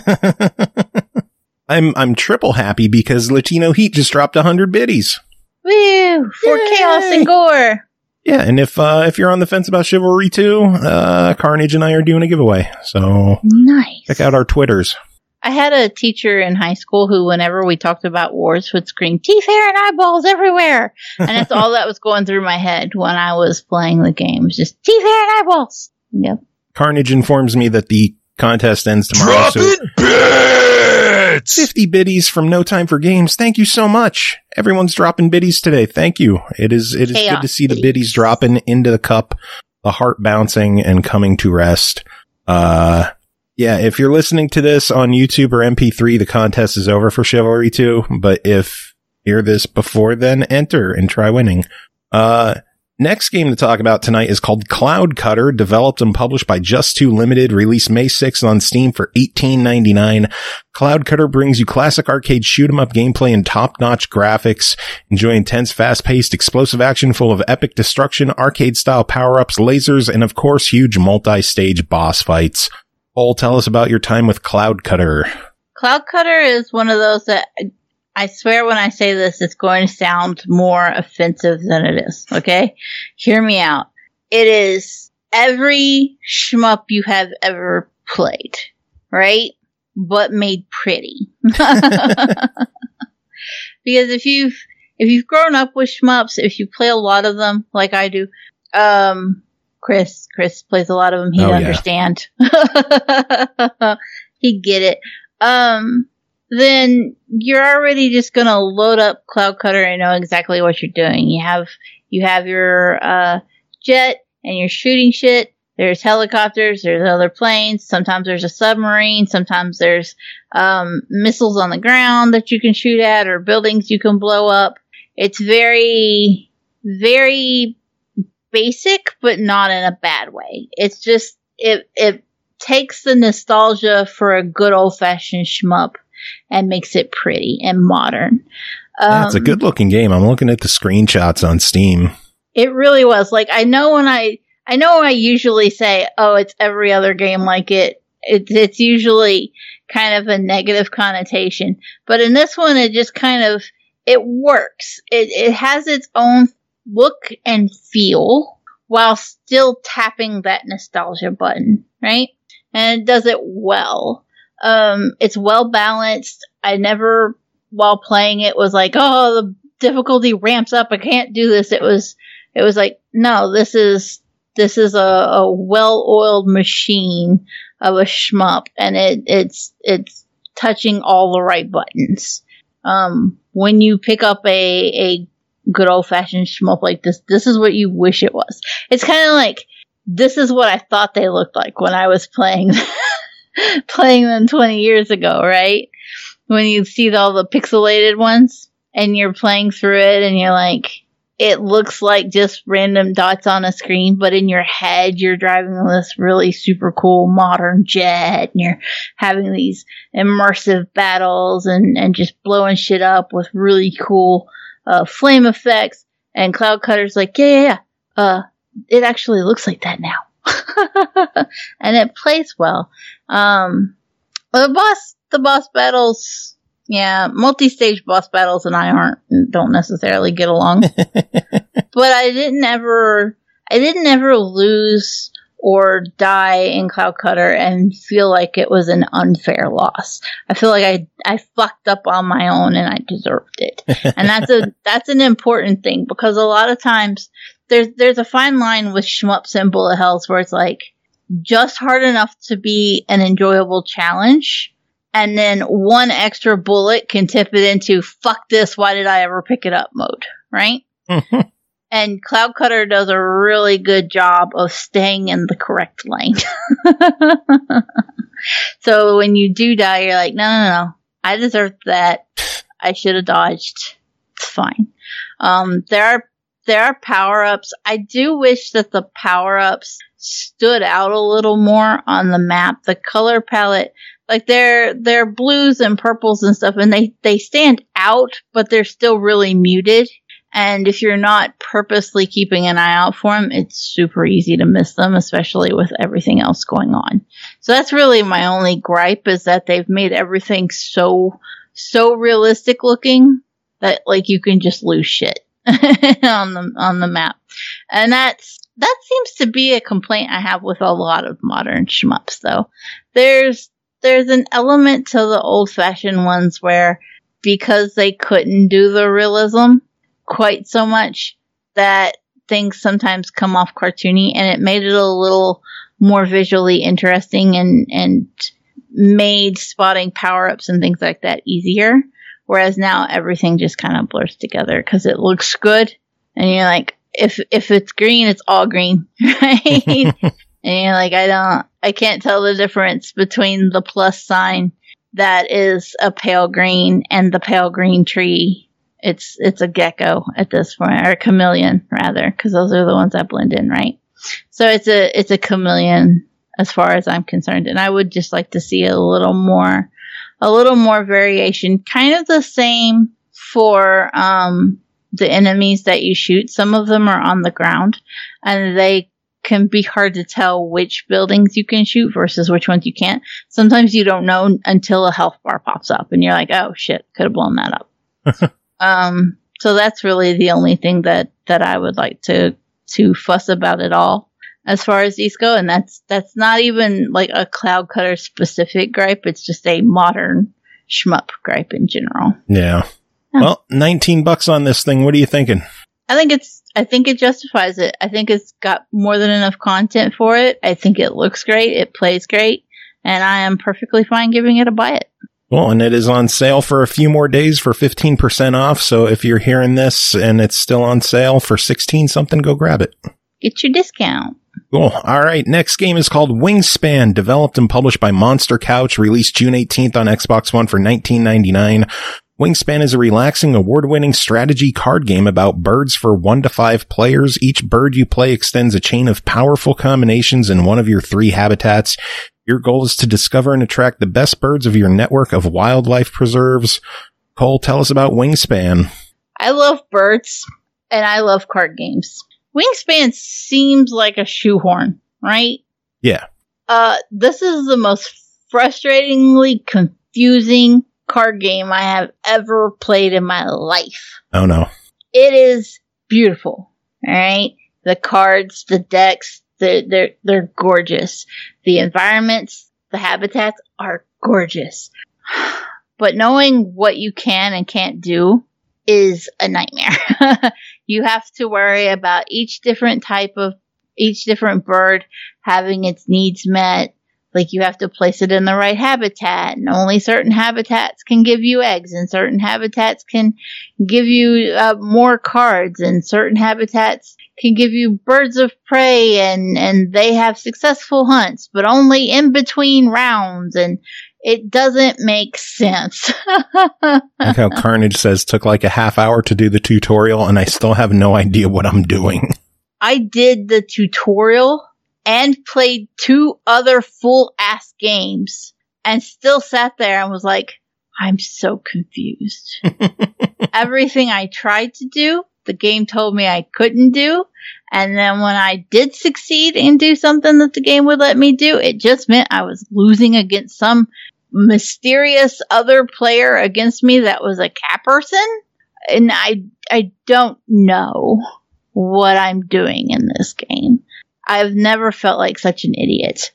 S2: I'm I'm triple happy because Latino Heat just dropped one hundred biddies.
S3: Woo! For Yay! Chaos and gore.
S2: Yeah, and if uh, if you're on the fence about Chivalry two, uh, Carnage and I are doing a giveaway. So
S3: nice.
S2: Check out our Twitters.
S3: I had a teacher in high school who, whenever we talked about wars, would scream, teeth, hair, and eyeballs everywhere. And that's all that was going through my head when I was playing the game. It was just teeth, hair, and eyeballs. Yep.
S2: Carnage informs me that the contest ends tomorrow.
S1: Drop
S2: so
S1: it, bits!
S2: fifty biddies from No Time for Games. Thank you so much. Everyone's dropping biddies today. Thank you. It is it is Chaos good to see the biddies dropping into the cup, the heart bouncing and coming to rest. Uh, yeah, if you're listening to this on YouTube or M P three, the contest is over for Chivalry two. But if you hear this before then, enter and try winning. Uh, Next game to talk about tonight is called Cloud Cutter, developed and published by Just two Limited, released May sixth on Steam for eighteen ninety-nine. Cloud Cutter brings you classic arcade shoot-'em-up gameplay and top-notch graphics. Enjoy intense, fast-paced, explosive action full of epic destruction, arcade-style power-ups, lasers, and of course, huge multi-stage boss fights. Paul, tell us about your time with Cloud Cutter.
S3: Cloud Cutter is one of those that... I swear when I say this, it's going to sound more offensive than it is, okay? Hear me out. It is every shmup you have ever played, right? But made pretty. Because if you've, if you've grown up with shmups, if you play a lot of them, like I do, um, Chris, Chris plays a lot of them, he'd oh, understand. Yeah. He'd get it. Um, then you're already just going to load up Cloud Cutter and know exactly what you're doing. You have, you have your, uh, jet and you're shooting shit. There's helicopters, there's other planes. Sometimes there's a submarine. Sometimes there's, um, missiles on the ground that you can shoot at or buildings you can blow up. It's very, very basic, but not in a bad way. It's just, it, it takes the nostalgia for a good old fashioned shmup and makes it pretty and modern. Um,
S2: yeah, it's a good looking game. I'm looking at the screenshots on Steam.
S3: It really was. Like, I know when I, I know I usually say, oh, it's every other game like it. it. It's usually kind of a negative connotation. But in this one, it just kind of, it works. It, it has its own look and feel while still tapping that nostalgia button, right? And it does it well. Um, it's well balanced. I never, while playing it, was like, oh, the difficulty ramps up. I can't do this. It was, it was like, no, this is, this is a, a well-oiled machine of a shmup, and it, it's, it's touching all the right buttons. Um, when you pick up a, a good old-fashioned shmup like this, this is what you wish it was. It's kind of like, this is what I thought they looked like when I was playing playing them twenty years ago, right? When you see all the pixelated ones and you're playing through it and you're like, it looks like just random dots on a screen, but in your head, you're driving this really super cool modern jet and you're having these immersive battles and, and just blowing shit up with really cool uh, flame effects. And Cloud Cutter's like, yeah, yeah, yeah. Uh, it actually looks like that now. And it plays well. Um, the boss, the boss battles, yeah, multi-stage boss battles and I aren't, don't necessarily get along. But I didn't ever, I didn't ever lose or die in Cloud Cutter and feel like it was an unfair loss. I feel like I, I fucked up on my own and I deserved it. And that's a, that's an important thing because a lot of times there's, there's a fine line with shmups and bullet hells where it's like just hard enough to be an enjoyable challenge. And then one extra bullet can tip it into fuck this, why did I ever pick it up mode, right? And Cloud Cutter does a really good job of staying in the correct lane. So when you do die, you're like, no, no, no, I deserved that. I should have dodged. It's fine. Um, there are, there are power-ups. I do wish that the power-ups stood out a little more on the map. The color palette, like they're they're blues and purples and stuff, and they, they stand out, but they're still really muted. And if you're not purposely keeping an eye out for them, it's super easy to miss them, especially with everything else going on. So that's really my only gripe, is that they've made everything so so realistic looking that like you can just lose shit on the on the map. And that's that seems to be a complaint I have with a lot of modern shmups, though. There's there's an element to the old-fashioned ones where, because they couldn't do the realism quite so much, that things sometimes come off cartoony, and it made it a little more visually interesting and and made spotting power-ups and things like that easier. Whereas now everything just kind of blurs together because it looks good, and you're like, if if it's green, it's all green, right? And you're like, I don't, I can't tell the difference between the plus sign that is a pale green and the pale green tree. It's it's a gecko at this point, or a chameleon rather, because those are the ones that blend in, right? So it's a it's a chameleon as far as I'm concerned, and I would just like to see a little more, a little more variation. Kind of the same for um, the enemies that you shoot. Some of them are on the ground, and they can be hard to tell which buildings you can shoot versus which ones you can't. Sometimes you don't know until a health bar pops up, and you're like, oh shit, could have blown that up. um, so that's really the only thing that, that I would like to to fuss about it all as far as these go, and that's that's not even like a Cloud Cutter specific gripe. It's just a modern shmup gripe in general.
S2: Yeah. yeah. Well, nineteen bucks on this thing. What are you thinking?
S3: I think it's. I think it justifies it. I think it's got more than enough content for it. I think it looks great. It plays great, and I am perfectly fine giving it a buy it.
S2: Well, and it is on sale for a few more days for fifteen percent off. So if you're hearing this and it's still on sale for sixteen something, go grab it.
S3: Get your discount.
S2: Cool. All right. Next game is called Wingspan, developed and published by Monster Couch, released June eighteenth on Xbox One for nineteen ninety-nine. Wingspan is a relaxing, award-winning strategy card game about birds for one to five players. Each bird you play extends a chain of powerful combinations in one of your three habitats. Your goal is to discover and attract the best birds of your network of wildlife preserves. Cole, tell us about Wingspan.
S3: I love birds, and I love card games. Wingspan seems like a shoehorn, right?
S2: Yeah.
S3: Uh, this is the most frustratingly confusing card game I have ever played in my life.
S2: Oh no.
S3: It is beautiful. All right. The cards, the decks, they're, they're, they're gorgeous. The environments, the habitats are gorgeous. But knowing what you can and can't do is a nightmare. You have to worry about each different type of, each different bird having its needs met. Like, you have to place it in the right habitat, and only certain habitats can give you eggs, and certain habitats can give you uh, more cards, and certain habitats can give you birds of prey, and, and they have successful hunts, but only in between rounds, and it doesn't make sense.
S2: Like how Carnage says, took like a half hour to do the tutorial, and I still have no idea what I'm doing.
S3: I did the tutorial and played two other full-ass games, and still sat there and was like, I'm so confused. Everything I tried to do, the game told me I couldn't do, and then when I did succeed and do something that the game would let me do, it just meant I was losing against some mysterious other player against me that was a cat person, and I, I don't know what I'm doing in this game. I've never felt like such an idiot.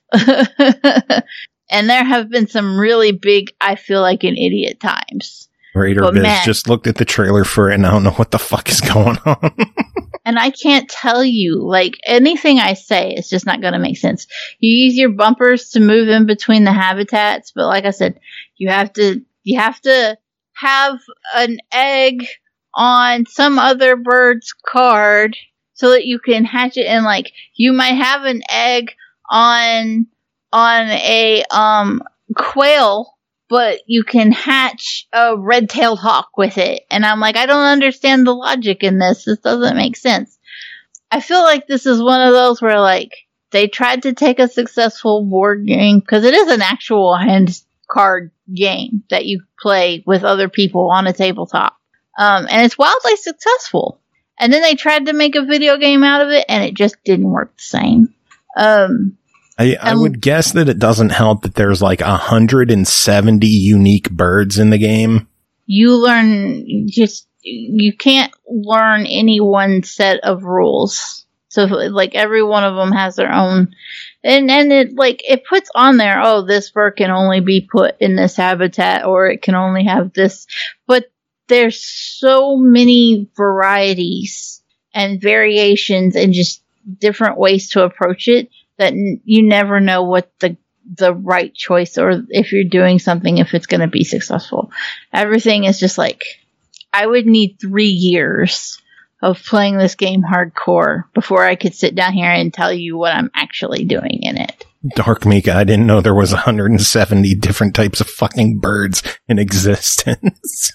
S3: And there have been some really big, I feel like an idiot times.
S2: Raider
S3: But
S2: Biz
S3: man-
S2: just looked at the trailer for it and I don't know what the fuck is going on.
S3: And I can't tell you, like, anything I say is just not going to make sense. You use your bumpers to move in between the habitats, but like I said, you have to, you have to have an egg on some other bird's card so that you can hatch it. And like, you might have an egg on, on a, um, quail but you can hatch a red-tailed hawk with it. And I'm like, I don't understand the logic in this. This doesn't make sense. I feel like this is one of those where, like, they tried to take a successful board game, because it is an actual hand card game that you play with other people on a tabletop. Um, and it's wildly successful. And then they tried to make a video game out of it, and it just didn't work the same. Um,
S2: I, I would guess that it doesn't help that there's like one hundred seventy unique birds in the game.
S3: You learn just, you can't learn any one set of rules. So like every one of them has their own, and, and it like, it puts on there, oh, this bird can only be put in this habitat, or it can only have this, but there's so many varieties and variations and just different ways to approach it that n- you never know what the the right choice, or if you're doing something, if it's going to be successful. Everything is just like, I would need three years of playing this game hardcore before I could sit down here and tell you what I'm actually doing in it.
S2: Dark Mika, I didn't know there was one hundred seventy different types of fucking birds in existence.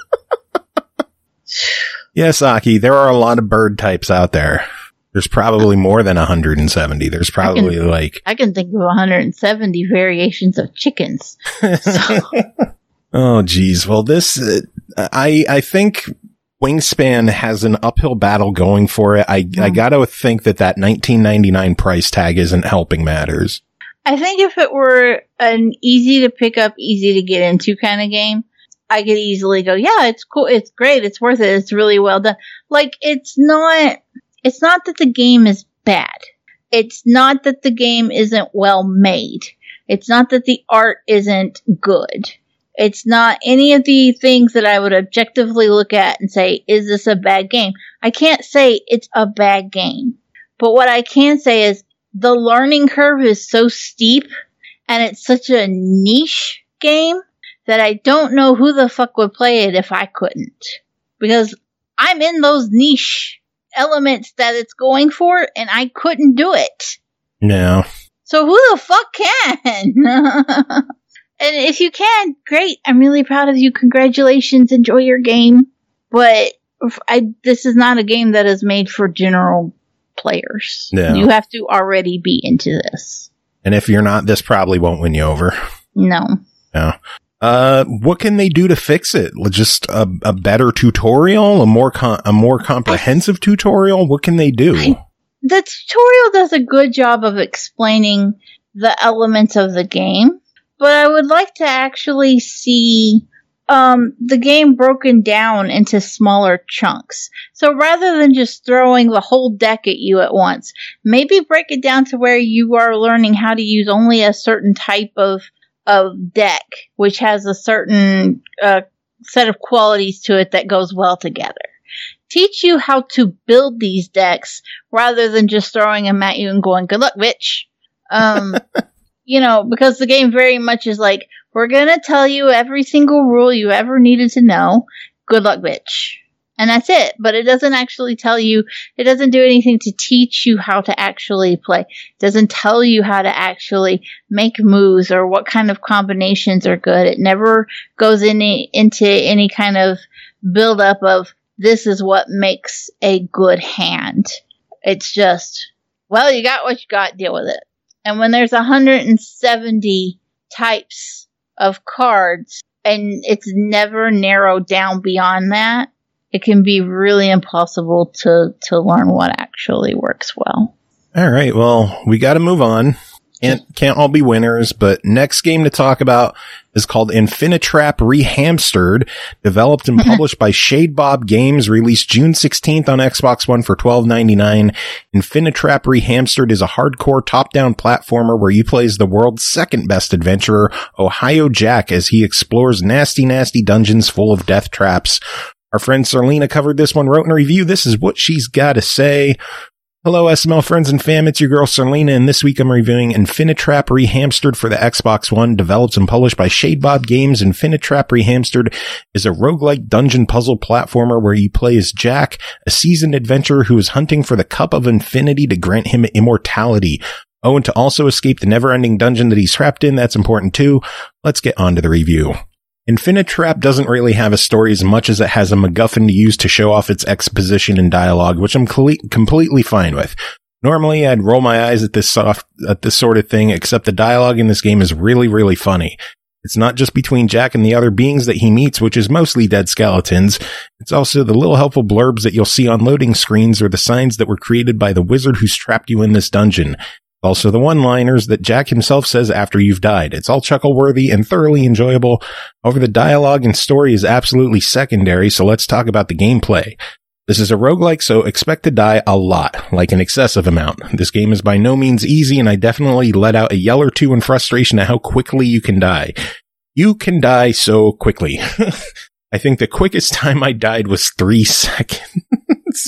S2: Yes, Aki, there are a lot of bird types out there. There's probably more than one hundred seventy. There's probably
S3: I can,
S2: like...
S3: I can think of one hundred seventy variations of chickens. So.
S2: Oh, geez. Well, this... Uh, I, I think Wingspan has an uphill battle going for it. I, mm. I gotta think that that nineteen ninety-nine price tag isn't helping matters.
S3: I think if it were an easy to pick up, easy to get into kind of game, I could easily go, yeah, it's cool, it's great, it's worth it, it's really well done. Like, it's not, it's not that the game is bad. It's not that the game isn't well made. It's not that the art isn't good. It's not any of the things that I would objectively look at and say, is this a bad game? I can't say it's a bad game. But what I can say is the learning curve is so steep and it's such a niche game that I don't know who the fuck would play it if I couldn't. Because I'm in those niche elements that it's going for and I couldn't do it.
S2: No.
S3: So who the fuck can? And if you can, great. I'm really proud of you. Congratulations. Enjoy your game. But I, this is not a game that is made for general players. No. You have to already be into this.
S2: And if you're not, this probably won't win you over.
S3: No.
S2: No. Uh, what can they do to fix it? Just a, a better tutorial, a more com- a more comprehensive I, tutorial? What can they do?
S3: I, the tutorial does a good job of explaining the elements of the game. But I would like to actually see um, the game broken down into smaller chunks. So rather than just throwing the whole deck at you at once, maybe break it down to where you are learning how to use only a certain type of, of deck, which has a certain uh, set of qualities to it that goes well together. Teach you how to build these decks rather than just throwing them at you and going, good luck, bitch. Um... You know, because the game very much is like, we're going to tell you every single rule you ever needed to know. Good luck, bitch. And that's it. But it doesn't actually tell you, it doesn't do anything to teach you how to actually play. It doesn't tell you how to actually make moves or what kind of combinations are good. It never goes any, into any kind of build up of, this is what makes a good hand. It's just, well, you got what you got, deal with it. And when there's one hundred seventy types of cards and it's never narrowed down beyond that, it can be really impossible to, to learn what actually works well.
S2: All right. Well, we got to move on. Can't, can't all be winners, but next game to talk about is called Infinitrap Rehamstered, developed and published by Shadebob Games, released June sixteenth on Xbox One for twelve ninety-nine. Infinitrap Rehamstered is a hardcore top-down platformer where you play as the world's second best adventurer, Ohio Jack, as he explores nasty, nasty dungeons full of death traps. Our friend Serlina covered this one, wrote in a review. This is what she's got to say. Hello, S M L friends and fam, it's your girl Serlina, and this week I'm reviewing Infinitrap Rehamstered for the Xbox One, developed and published by Shadebob Games. Infinitrap Rehamstered is a roguelike dungeon puzzle platformer where you play as Jack, a seasoned adventurer who is hunting for the Cup of Infinity to grant him immortality. Oh, and to also escape the never-ending dungeon that he's trapped in, that's important too. Let's get on to the review. Infinitrap doesn't really have a story as much as it has a MacGuffin to use to show off its exposition and dialogue, which I'm cle- completely fine with. Normally, I'd roll my eyes at this soft, at this sort of thing, except the dialogue in this game is really, really funny. It's not just between Jack and the other beings that he meets, which is mostly dead skeletons. It's also the little helpful blurbs that you'll see on loading screens or the signs that were created by the wizard who's trapped you in this dungeon. Also the one-liners that Jack himself says after you've died. It's all chuckle-worthy and thoroughly enjoyable. However, the dialogue and story is absolutely secondary, so let's talk about the gameplay. This is a roguelike, so expect to die a lot, like an excessive amount. This game is by no means easy, and I definitely let out a yell or two in frustration at how quickly you can die. You can die so quickly. I think the quickest time I died was three seconds.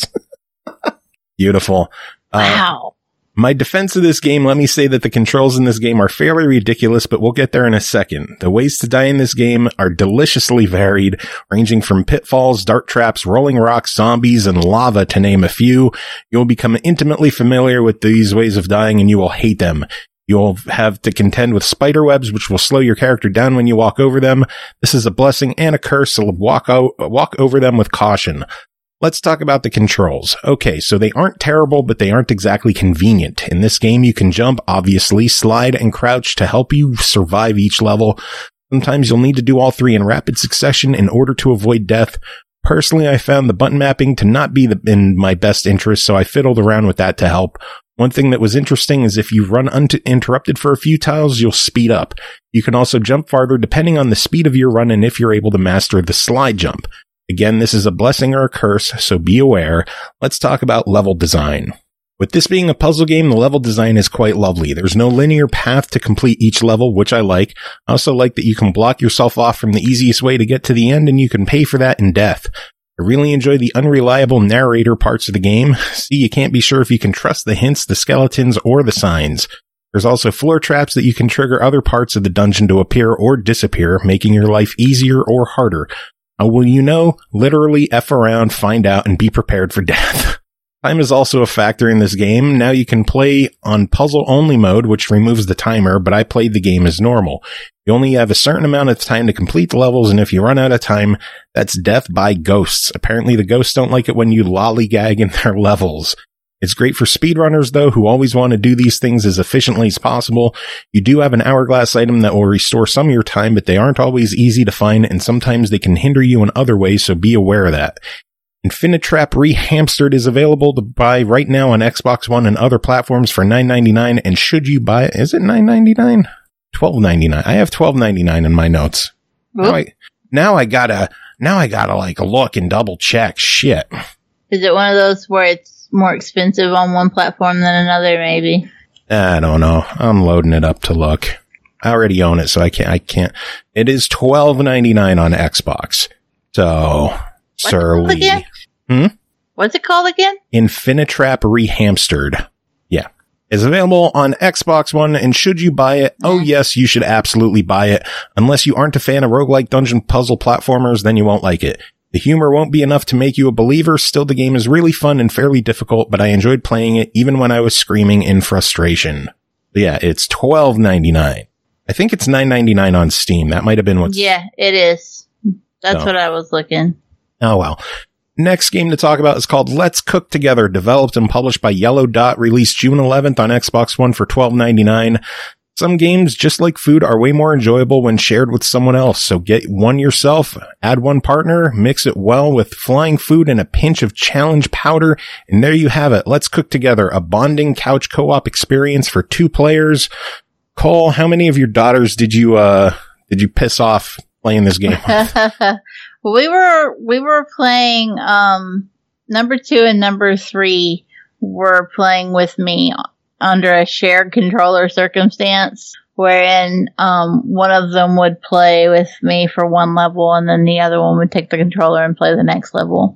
S2: Beautiful.
S3: Wow.
S2: Uh, My defense of this game, let me say that the controls in this game are fairly ridiculous, but we'll get there in a second. The ways to die in this game are deliciously varied, ranging from pitfalls, dart traps, rolling rocks, zombies, and lava, to name a few. You'll become intimately familiar with these ways of dying, and you will hate them. You'll have to contend with spider webs, which will slow your character down when you walk over them. This is a blessing and a curse, so walk, o- walk over them with caution. Let's talk about the controls. Okay, so they aren't terrible, but they aren't exactly convenient. In this game, you can jump, obviously, slide, and crouch to help you survive each level. Sometimes you'll need to do all three in rapid succession in order to avoid death. Personally, I found the button mapping to not be the, in my best interest, so I fiddled around with that to help. One thing that was interesting is if you run uninterrupted for a few tiles, you'll speed up. You can also jump farther depending on the speed of your run and if you're able to master the slide jump. Again, this is a blessing or a curse, so be aware. Let's talk about level design. With this being a puzzle game, the level design is quite lovely. There's no linear path to complete each level, which I like. I also like that you can block yourself off from the easiest way to get to the end, and you can pay for that in death. I really enjoy the unreliable narrator parts of the game. See, you can't be sure if you can trust the hints, the skeletons, or the signs. There's also floor traps that you can trigger other parts of the dungeon to appear or disappear, making your life easier or harder. How will you know? Literally F around, find out, and be prepared for death. Time is also a factor in this game. Now you can play on puzzle-only mode, which removes the timer, but I played the game as normal. You only have a certain amount of time to complete the levels, and if you run out of time, that's death by ghosts. Apparently the ghosts don't like it when you lollygag in their levels. It's great for speedrunners, though, who always want to do these things as efficiently as possible. You do have an hourglass item that will restore some of your time, but they aren't always easy to find, and sometimes they can hinder you in other ways, so be aware of that. Infinitrap Rehamstered is available to buy right now on Xbox One and other platforms for nine ninety-nine, and should you buy it, is it nine ninety-nine? twelve ninety-nine. I have twelve ninety-nine in my notes. Now I, now I gotta, now I gotta like look and double check. Shit.
S3: Is it one of those where it's more expensive on one platform than another, maybe?
S2: I don't know. I'm loading it up to look. I already own it, so I can't, I can't. It is twelve ninety-nine on Xbox. So,
S3: What's
S2: Sir
S3: it
S2: Lee.
S3: again?
S2: Hmm?
S3: What's it called again?
S2: Infinitrap Rehamstered. Yeah. Is available on Xbox One, and should you buy it? Oh yes, you should absolutely buy it. Unless you aren't a fan of roguelike dungeon puzzle platformers, then you won't like it. The humor won't be enough to make you a believer. Still, the game is really fun and fairly difficult, but I enjoyed playing it even when I was screaming in frustration. But yeah, it's twelve ninety-nine. I think it's nine ninety-nine on Steam. That might have been what's...
S3: Yeah, it is. That's
S2: Oh.
S3: what I was looking.
S2: Oh well. Next game to talk about is called Let's Cook Together, developed and published by Yellow Dot, released June eleventh on Xbox One for twelve ninety-nine. Some games, just like food, are way more enjoyable when shared with someone else, so get one yourself, add one partner, mix it well with flying food and a pinch of challenge powder, and there you have it. Let's Cook Together, a bonding couch co-op experience for two players. Cole, how many of your daughters did you, uh, did you piss off playing this game with?
S3: we were, we were playing, um, number two and number three were playing with me under a shared controller circumstance, wherein um, one of them would play with me for one level and then the other one would take the controller and play the next level.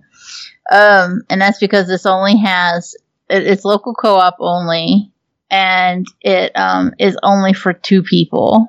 S3: Um, and that's because this only has, it, it's local co-op only, and it um, is only for two people.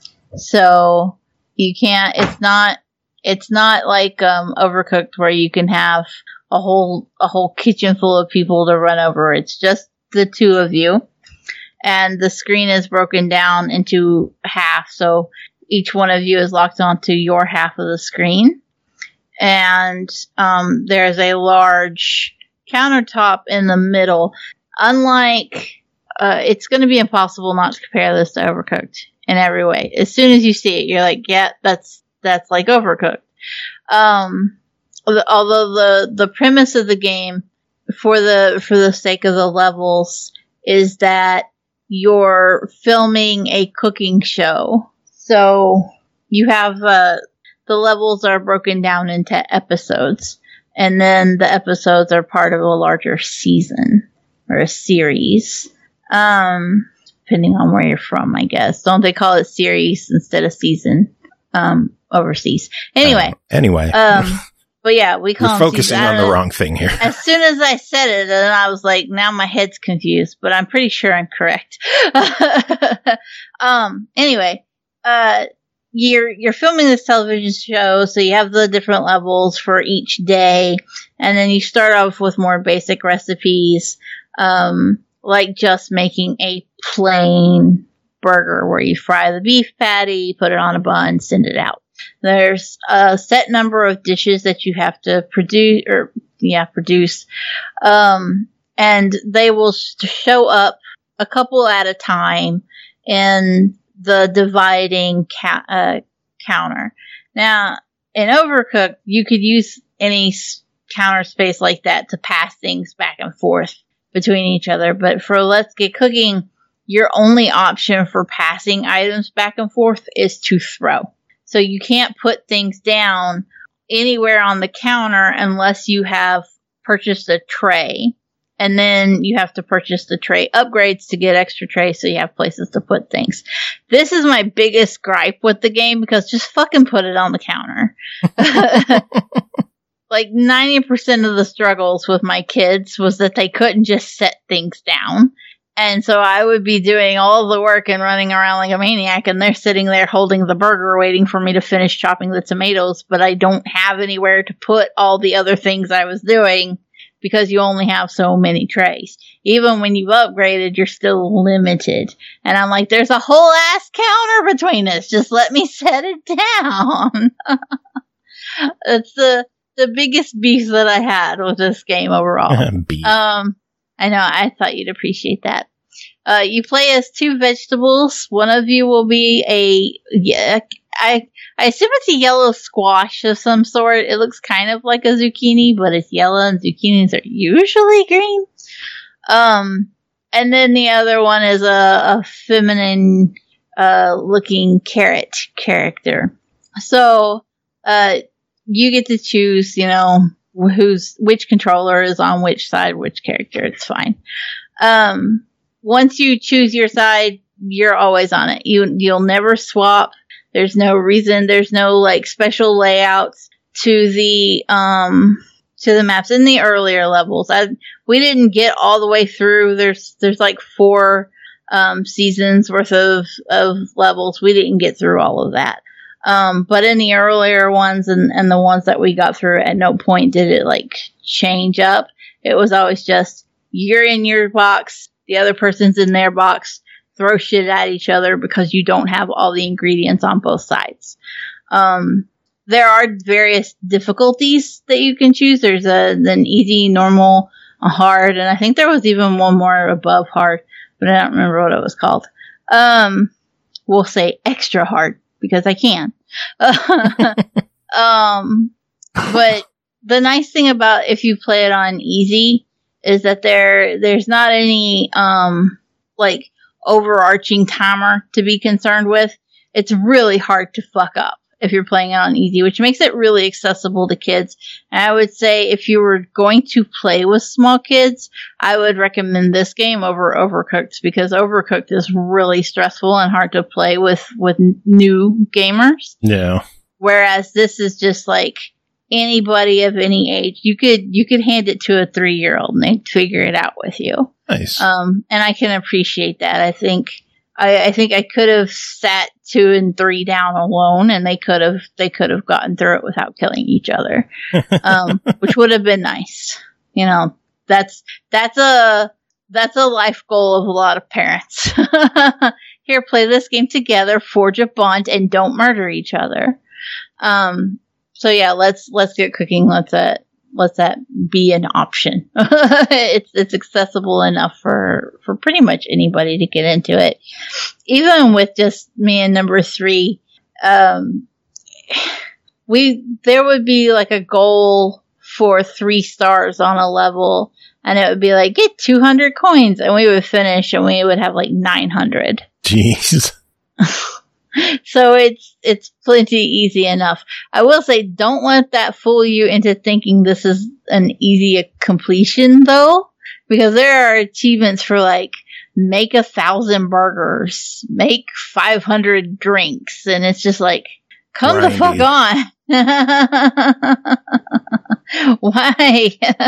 S3: So you can't, it's not, it's not like um, Overcooked where you can have a whole, a whole kitchen full of people to run over. It's just the two of you. and the screen is broken down into half. So each one of you is locked onto your half of the screen. And um, there's a large countertop in the middle. Unlike, uh, it's going to be impossible not to compare this to Overcooked in every way. As soon as you see it, you're like, yeah, that's that's like Overcooked. Um, although the the premise of the game, for the for the sake of the levels, is that you're filming a cooking show. So you have uh, the levels are broken down into episodes, and then the episodes are part of a larger season or a series. Um, depending on where you're from, I guess. Don't they call it series instead of season? Um, overseas. Anyway.
S2: Uh, anyway.
S3: Um, but yeah, we call
S2: We're
S3: them
S2: focusing
S3: season.
S2: on the wrong thing here.
S3: As soon as I said it, and I was like, now my head's confused, but I'm pretty sure I'm correct. um, anyway, uh, you're, you're filming this television show, so you have the different levels for each day, and then you start off with more basic recipes, um, like just making a plain burger where you fry the beef patty, put it on a bun, send it out. There's a set number of dishes that you have to produce, or yeah, produce, um, and they will show up a couple at a time in the dividing ca- uh, counter. Now, in Overcooked, you could use any counter space like that to pass things back and forth between each other, but for Let's Get Cooking, your only option for passing items back and forth is to throw. So you can't put things down anywhere on the counter unless you have purchased a tray. And then you have to purchase the tray upgrades to get extra trays so you have places to put things. This is my biggest gripe with the game, because just fucking put it on the counter. Like ninety percent of the struggles with my kids was that they couldn't just set things down. And so I would be doing all the work and running around like a maniac, and they're sitting there holding the burger waiting for me to finish chopping the tomatoes, but I don't have anywhere to put all the other things I was doing because you only have so many trays. Even when you've upgraded, you're still limited. And I'm like, there's a whole ass counter between us. Just let me set it down. That's the the biggest beef that I had with this game overall.
S2: Beef.
S3: Um, I know, I thought you'd appreciate that. Uh, you play as two vegetables. One of you will be a, yeah, I, I assume it's a yellow squash of some sort. It looks kind of like a zucchini, but it's yellow, and zucchinis are usually green. Um, and then the other one is a, a feminine, uh, looking carrot character. So, uh, you get to choose, you know, who's, which controller is on which side, which character. It's fine. Um, once you choose your side, you're always on it. You, you'll never swap. There's no reason. There's no like special layouts to the, um, to the maps in the earlier levels. I, we didn't get all the way through. There's, there's like four, um, seasons worth of, of levels. We didn't get through all of that. Um, but in the earlier ones and, and the ones that we got through, at no point did it like change up. It was always just, you're in your box, the other person's in their box, throw shit at each other because you don't have all the ingredients on both sides. Um, there are various difficulties that you can choose. There's a, an easy, normal, a hard, and I think there was even one more above hard, but I don't remember what it was called. Um, we'll say extra hard, because I can. um, but the nice thing about if you play it on easy is that there there's not any um like overarching timer to be concerned with. It's really hard to fuck up if you're playing it on easy, which makes it really accessible to kids. And I would say if you were going to play with small kids, I would recommend this game over Overcooked, because Overcooked is really stressful and hard to play with, with new gamers.
S2: Yeah.
S3: Whereas this is just like anybody of any age. You could, you could hand it to a three-year-old and they'd figure it out with you.
S2: Nice.
S3: Um, and I can appreciate that. I think, I, I think I could have sat two and three down alone, and they could have they could have gotten through it without killing each other, um, which would have been nice. You know, that's that's a that's a life goal of a lot of parents. Here, play this game together, forge a bond, and don't murder each other. Um, so yeah, let's let's get cooking. Let's that let that be an option. it's it's accessible enough for for pretty much anybody to get into it. Even with just me and number three, um, we there would be like a goal for three stars on a level, and it would be like get two hundred coins, and we would finish, and we would have like nine hundred.
S2: Jeez.
S3: So it's it's plenty easy enough. I will say, don't let that fool you into thinking this is an easy completion, though, because there are achievements for like make a thousand burgers, make five hundred drinks, and it's just like, come Grindy. the fuck on. Why?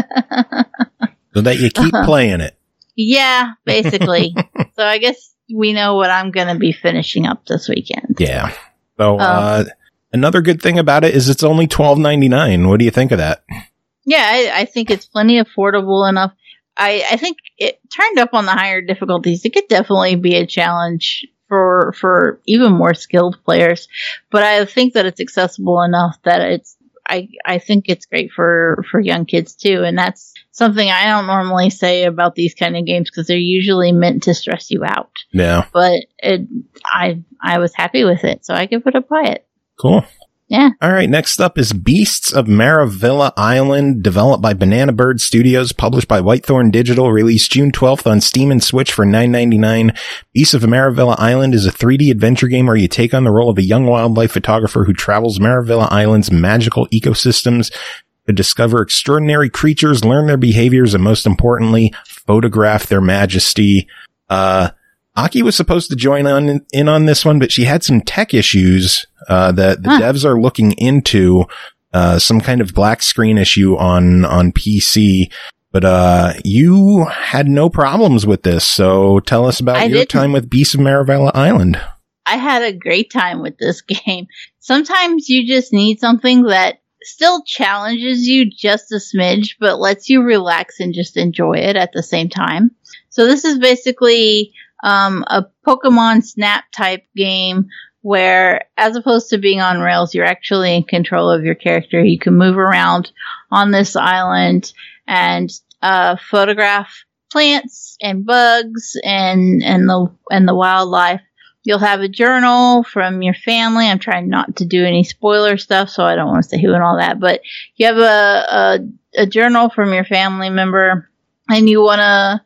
S2: So that you keep uh-huh. playing it.
S3: Yeah, basically. So I guess we know what I'm going to be finishing up this weekend.
S2: Yeah. So, um, uh, another good thing about it is it's only twelve ninety-nine. What do you think of that?
S3: Yeah, I, I think it's plenty affordable enough. I, I think it turned up on the higher difficulties. It could definitely be a challenge for, for even more skilled players, but I think that it's accessible enough that it's, I, I think it's great for, for young kids too. And that's something I don't normally say about these kind of games because they're usually meant to stress you out.
S2: Yeah.
S3: But it, I, I was happy with it, so I give it a buy it.
S2: Cool.
S3: Yeah.
S2: All right. Next up is Beasts of Maravilla Island, developed by Banana Bird Studios, published by Whitethorn Digital, released June twelfth on Steam and Switch for nine ninety-nine. Beasts of Maravilla Island is a three D adventure game where you take on the role of a young wildlife photographer who travels Maravilla Island's magical ecosystems to discover extraordinary creatures, learn their behaviors, and most importantly, photograph their majesty. Uh, Aki was supposed to join on in on this one, but she had some tech issues uh that the huh. devs are looking into, uh some kind of black screen issue on on P C. But uh you had no problems with this, so tell us about I your didn't. time with Beasts of Maravilla Island.
S3: I had a great time with this game. Sometimes you just need something that still challenges you just a smidge, but lets you relax and just enjoy it at the same time. So this is basically Um, a Pokemon Snap type game where, as opposed to being on rails, you're actually in control of your character. You can move around on this island and uh, photograph plants and bugs and and the and the wildlife. You'll have a journal from your family. I'm trying not to do any spoiler stuff, so I don't want to say who and all that. But you have a a, a journal from your family member, and you want to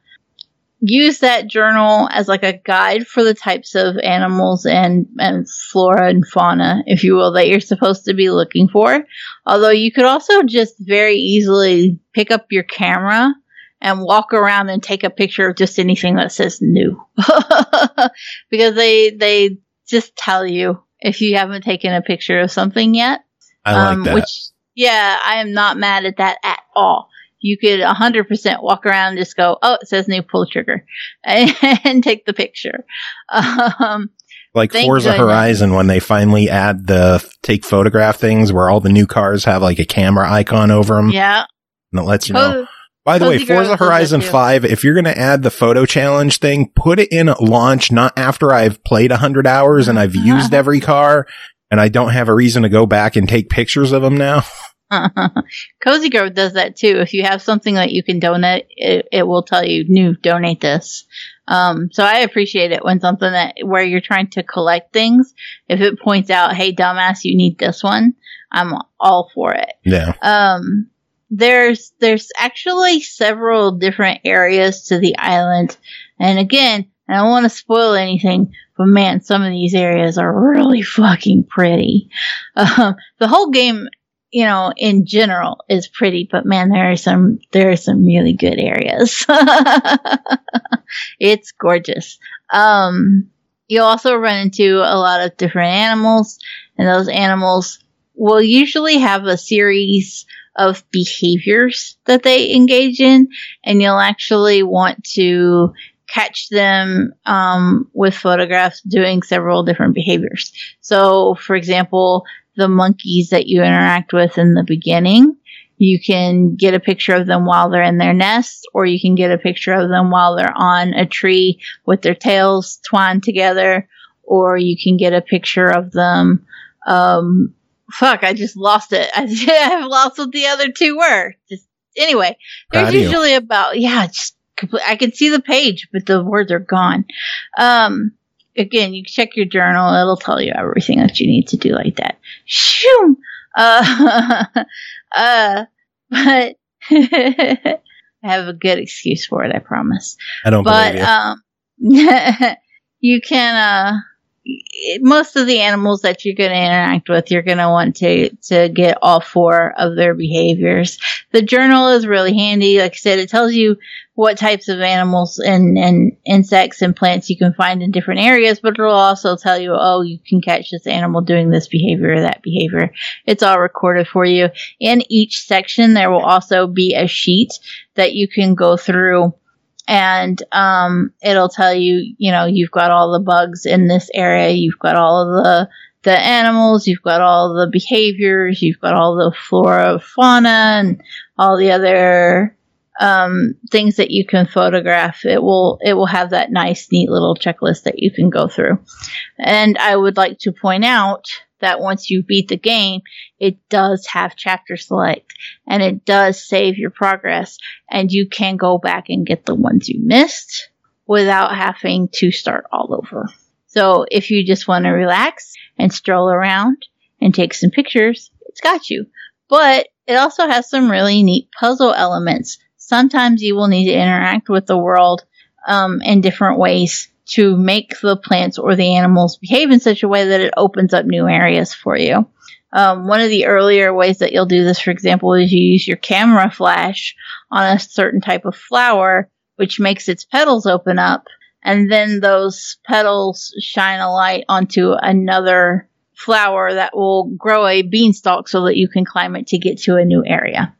S3: use that journal as like a guide for the types of animals and, and flora and fauna, if you will, that you're supposed to be looking for. Although you could also just very easily pick up your camera and walk around and take a picture of just anything that says new. Because they, they just tell you if you haven't taken a picture of something yet.
S2: I like um, that. Which,
S3: yeah, I am not mad at that at all. You could one hundred percent walk around and just go, oh, it says new, pull the trigger, and, and take the picture. Um,
S2: like Forza goodness. Horizon, when they finally add the take photograph things where all the new cars have like a camera icon over them.
S3: Yeah.
S2: And it lets you know. By the Cozy way, Forza Horizon five, if you're going to add the photo challenge thing, put it in launch, not after I've played one hundred hours and I've used every car and I don't have a reason to go back and take pictures of them now.
S3: Cozy Grove does that too. If you have something that you can donate, it, it will tell you, new, donate this. Um, so I appreciate it when something that where you're trying to collect things, if it points out, hey, dumbass, you need this one, I'm all for it.
S2: Yeah.
S3: Um, there's there's actually several different areas to the island, and again, I don't want to spoil anything, but man, some of these areas are really fucking pretty. Um, the whole game, you know, in general is pretty, but man, there are some, there are some really good areas. It's gorgeous. Um, you also run into a lot of different animals, and those animals will usually have a series of behaviors that they engage in, and you'll actually want to catch them um, with photographs doing several different behaviors. So, for example, the monkeys that you interact with in the beginning, You can get a picture of them while they're in their nest, or you can get a picture of them while they're on a tree with their tails twined together, or you can get a picture of them. Um, fuck, I just lost it. I, I've lost what the other two were. Just anyway, there's usually about yeah, just complete, I can see the page, but the words are gone. Um, again, you can check your journal; it'll tell you everything that you need to do like that. Shoo! Uh, uh, but I have a good excuse for it, I promise.
S2: I don't
S3: but,
S2: believe you.
S3: um, you can, uh, most of the animals that you're going to interact with, you're going to want to, to get all four of their behaviors. The journal is really handy. Like I said, it tells you what types of animals and, and insects and plants you can find in different areas, but it'll also tell you, oh, you can catch this animal doing this behavior or that behavior. It's all recorded for you. In each section, there will also be a sheet that you can go through. And um, it'll tell you, you know, you've got all the bugs in this area, you've got all of the the animals, you've got all the behaviors, you've got all the flora, fauna, and all the other um, things that you can photograph. It will it will have that nice, neat little checklist that you can go through. And I would like to point out that once you beat the game, it does have chapter select, and it does save your progress, and you can go back and get the ones you missed without having to start all over. So if you just want to relax and stroll around and take some pictures, it's got you. But it also has some really neat puzzle elements. Sometimes you will need to interact with the world um, in different ways to make the plants or the animals behave in such a way that it opens up new areas for you. Um, one of the earlier ways that you'll do this, for example, is you use your camera flash on a certain type of flower, which makes its petals open up, and then those petals shine a light onto another flower that will grow a beanstalk so that you can climb it to get to a new area.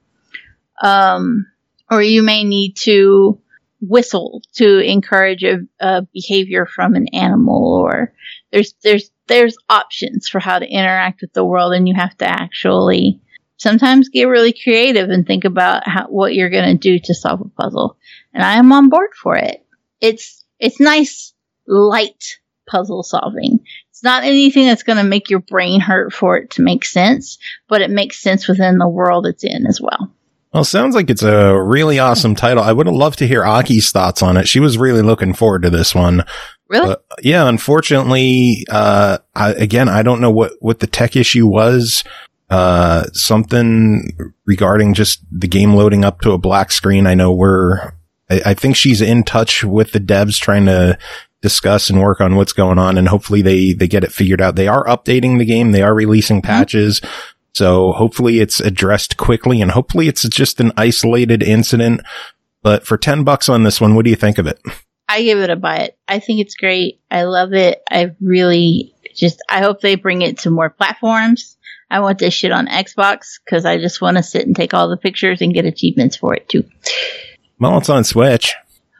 S3: Um, or you may need to whistle to encourage a, a behavior from an animal, or there's there's there's options for how to interact with the world, and you have to actually sometimes get really creative and think about how, what you're going to do to solve a puzzle. And I am on board for it. It's it's nice, light puzzle solving. It's not anything that's going to make your brain hurt for it to make sense, but it makes sense within the world it's in as well.
S2: Well, sounds like it's a really awesome title. I would have loved to hear Aki's thoughts on it. She was really looking forward to this one.
S3: Really?
S2: But yeah, unfortunately, uh, I, again, I don't know what, what the tech issue was. Uh, something regarding just the game loading up to a black screen. I know we're, I, I think she's in touch with the devs trying to discuss and work on what's going on, and hopefully they, they get it figured out. They are updating the game. They are releasing patches. Mm-hmm. So hopefully it's addressed quickly, and hopefully it's just an isolated incident. But for ten bucks on this one, what do you think of it?
S3: I give it a buy it. I think it's great. I love it. I really just, I hope they bring it to more platforms. I want this shit on Xbox because I just want to sit and take all the pictures and get achievements for it too.
S2: Well, it's on Switch.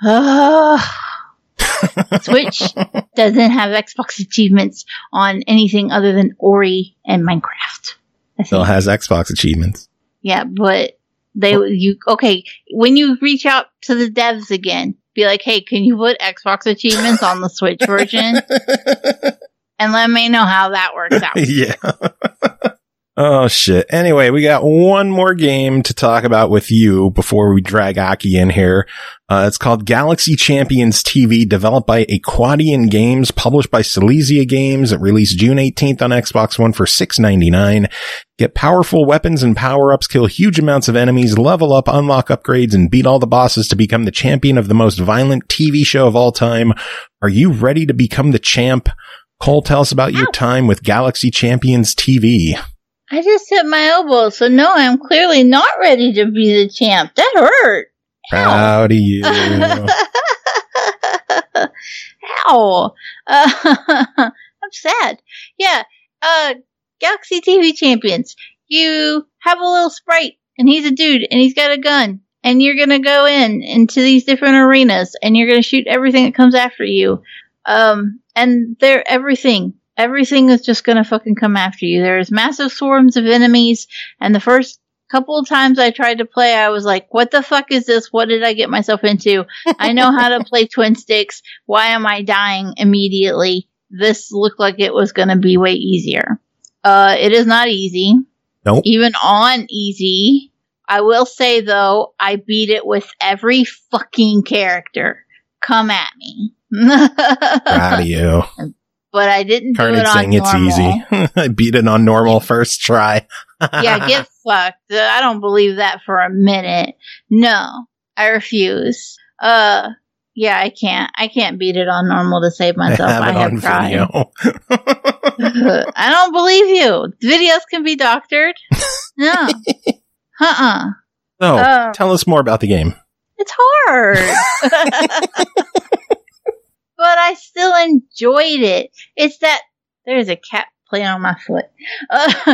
S3: Uh, Switch doesn't have Xbox achievements on anything other than Ori and Minecraft.
S2: Still has Xbox achievements.
S3: Yeah, but they, you, okay, when you reach out to the devs again, be like, hey, can you put Xbox achievements on the Switch version? And let me know how that works out.
S2: Yeah. Oh, shit. Anyway, we got one more game to talk about with you before we drag Aki in here. Uh, it's called Galaxy Champions T V, developed by Aquadian Games, published by Silesia Games. It released June eighteenth on Xbox One for six ninety-nine. Get powerful weapons and power-ups, kill huge amounts of enemies, level up, unlock upgrades, and beat all the bosses to become the champion of the most violent T V show of all time. Are you ready to become the champ? Cole, tell us about your time with Galaxy Champions T V.
S3: I just hit my elbow, so no, I'm clearly not ready to be the champ. That hurt.
S2: Proud of you.
S3: Ow. Uh, I'm sad. Yeah. Uh, Galaxy T V Champions. You have a little sprite, and he's a dude, and he's got a gun, and you're gonna go in into these different arenas, and you're gonna shoot everything that comes after you. Um, and they're everything. Everything is just gonna fucking come after you. There's massive swarms of enemies, and the first couple of times I tried to play, I was like, what the fuck is this? What did I get myself into? I know how to play twin sticks. Why am I dying immediately? This looked like it was going to be way easier. Uh, it is not easy.
S2: Nope.
S3: Even on easy. I will say, though, I beat it with every fucking character. Come at me.
S2: Proud of you.
S3: But I didn't do
S2: Carnage
S3: it on
S2: saying
S3: normal.
S2: it's easy. I beat it on normal first try.
S3: Yeah, get fucked. I don't believe that for a minute. No, I refuse. Uh, yeah, I can't. I can't beat it on normal to save myself.
S2: I have,
S3: I
S2: it
S3: have
S2: on
S3: tried.
S2: video.
S3: I don't believe you. Videos can be doctored. No. Uh-uh.
S2: So,
S3: Uh,
S2: tell us more about the game.
S3: It's hard. But I still enjoyed it. It's that there's a cat playing on my foot. Uh,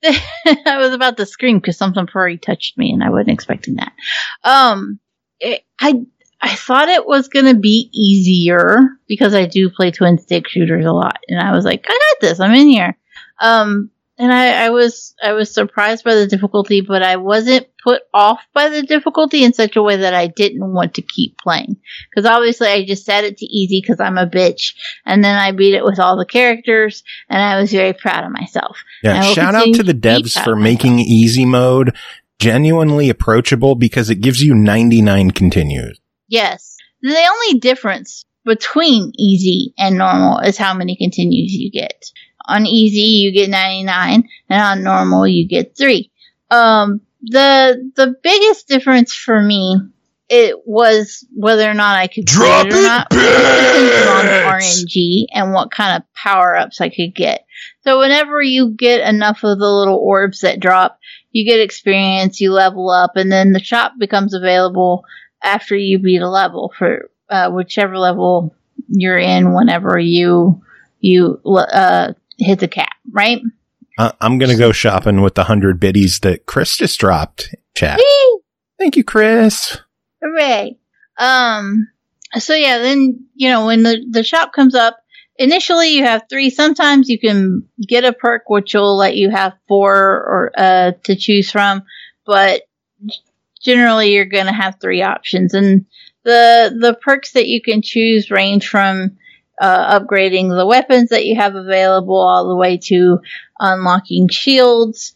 S3: I was about to scream because something furry touched me, and I wasn't expecting that. Um, it, I I thought it was gonna be easier because I do play twin stick shooters a lot, and I was like, I got this. I'm in here. Um, and I, I was I was surprised by the difficulty, but I wasn't put off by the difficulty in such a way that I didn't want to keep playing. Because obviously I just set it to easy because I'm a bitch, and then I beat it with all the characters, and I was very proud of myself.
S2: Yeah, shout out to the devs for making easy mode genuinely approachable because it gives you ninety-nine continues.
S3: Yes. The only difference between easy and normal is how many continues you get. On easy, you get ninety-nine, and on normal, you get three. Um, the the biggest difference for me, it was whether or not I could
S1: Drop
S3: get it or
S1: it,
S3: not. It depended on the R N G and what kind of power-ups I could get. So whenever you get enough of the little orbs that drop, you get experience, you level up, and then the shop becomes available after you beat a level for uh, whichever level you're in whenever you you uh, hit the cap, right?
S2: Uh, I'm going to go shopping with the one hundred biddies that Chris just dropped. Chat.
S3: Whee!
S2: Thank you, Chris.
S3: Hooray. Um, so yeah, then, you know, when the, the shop comes up, initially you have three. Sometimes you can get a perk which will let you have four or uh, to choose from, but generally you're going to have three options. And the the perks that you can choose range from uh, upgrading the weapons that you have available all the way to unlocking shields,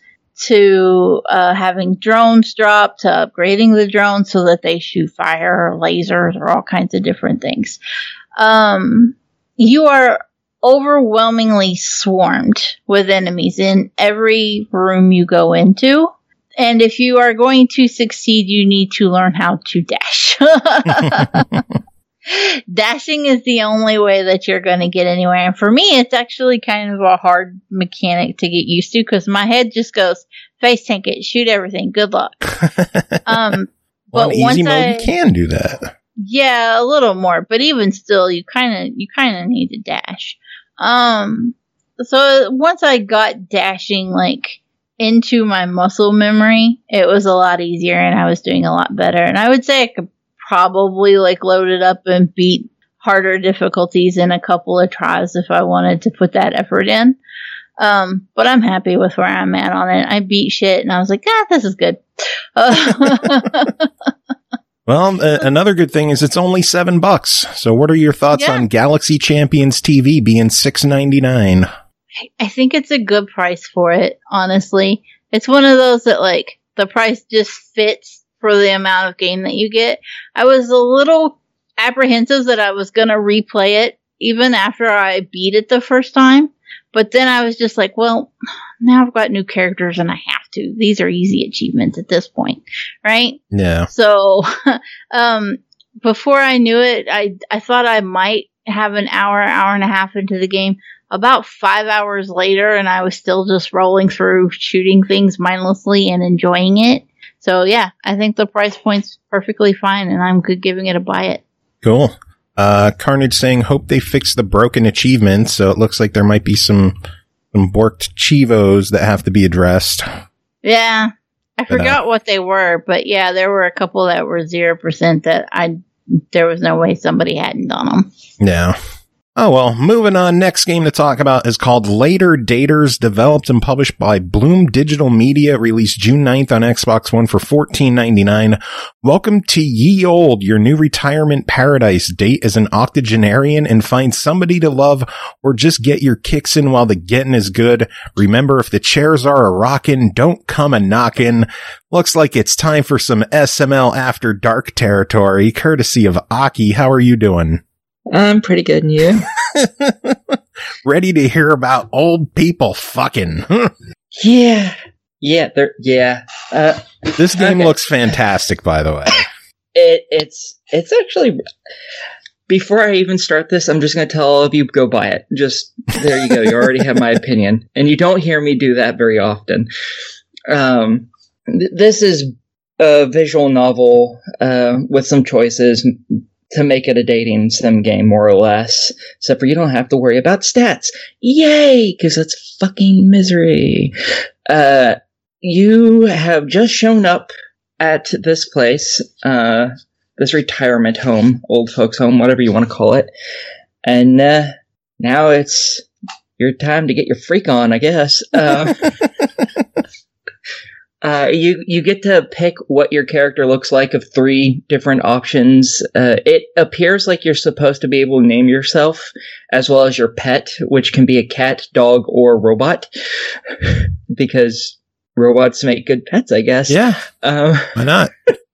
S3: to uh, having drones drop, to upgrading the drones so that they shoot fire or lasers or all kinds of different things. Um, you are overwhelmingly swarmed with enemies in every room you go into. And if you are going to succeed, you need to learn how to dash. Dashing is the only way that you're going to get anywhere. And for me, it's actually kind of a hard mechanic to get used to because my head just goes, face tank it, shoot everything, good luck. Um,
S2: well,
S3: but
S2: in
S3: once
S2: easy mode,
S3: I,
S2: you can do that.
S3: Yeah, a little more, but even still, you kind of you kind of need to dash. Um, so once I got dashing like into my muscle memory, it was a lot easier, and I was doing a lot better. And I would say I could probably like load it up and beat harder difficulties in a couple of tries if I wanted to put that effort in. Um, but I'm happy with where I'm at on it. I beat shit, and I was like, ah, this is good. Uh,
S2: Well, uh, another good thing is it's only seven bucks. So what are your thoughts
S3: Yeah.
S2: on Galaxy Champions T V being six ninety-nine?
S3: I think it's a good price for it, honestly. It's one of those that, like, the price just fits for the amount of game that you get. I was a little apprehensive that I was going to replay it even after I beat it the first time. But then I was just like, well, now I've got new characters and I have to. These are easy achievements at this point, right?
S2: Yeah.
S3: So, um, before I knew it, I, I thought I might have an hour, hour and a half into the game. About five hours later, and I was still just rolling through, shooting things mindlessly and enjoying it. So yeah, I think the price point's perfectly fine, and I'm good giving it a buy it.
S2: Cool. Uh, Carnage saying, hope they fix the broken achievements. So it looks like there might be some, some borked Chivos that have to be addressed.
S3: Yeah. I
S2: But,
S3: forgot
S2: uh,
S3: what they were, but yeah, there were a couple that were zero percent that I, there was no way somebody hadn't done them.
S2: Yeah. Oh, well, moving on. Next game to talk about is called Later Daters, developed and published by Bloom Digital Media, released June ninth on Xbox One for fourteen ninety-nine. Welcome to Ye Old, your new retirement paradise. Date as an octogenarian and find somebody to love, or just get your kicks in while the getting is good. Remember, if the chairs are a rockin', don't come a knockin'. Looks like it's time for some S M L After Dark territory, courtesy of Aki. How are you doing?
S4: I'm pretty good, and you?
S2: Ready to hear about old people fucking.
S4: yeah. Yeah, they're, yeah. Uh,
S2: this game
S4: okay.
S2: looks fantastic, by the way.
S4: It, it's, it's actually, before I even start this, I'm just going to tell all of you, go buy it. Just, there you go. You already have my opinion. And you don't hear me do that very often. Um, th- this is a visual novel, uh, with some choices to make it a dating sim game, more or less. Except for you don't have to worry about stats. Yay! Because that's fucking misery. Uh, you have just shown up at this place, uh, this retirement home, old folks home, whatever you want to call it. And, uh, now it's your time to get your freak on, I guess. Uh, Uh, you, you get to pick what your character looks like of three different options. Uh, it appears like you're supposed to be able to name yourself, as well as your pet, which can be a cat, dog, or robot. Because robots make good pets, I guess.
S2: Yeah.
S4: Um,
S2: why not?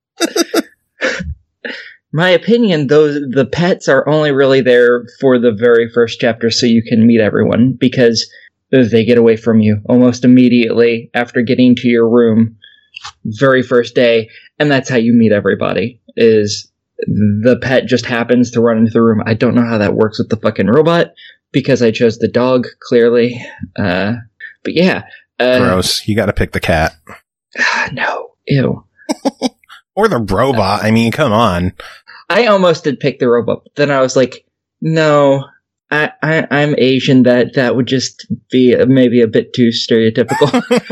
S4: My opinion, those, the pets are only really there for the very first chapter so you can meet everyone, because they get away from you almost immediately after getting to your room, very first day, and that's how you meet everybody, is the pet just happens to run into the room. I don't know how that works with the fucking robot, because I chose the dog, clearly. Uh, but yeah. Uh,
S2: Gross. You gotta pick the cat.
S4: No. Ew.
S2: Or the robot. I mean, come on.
S4: I almost did pick the robot, but then I was like, no, I, I, I'm Asian. That that would just be maybe a bit too stereotypical.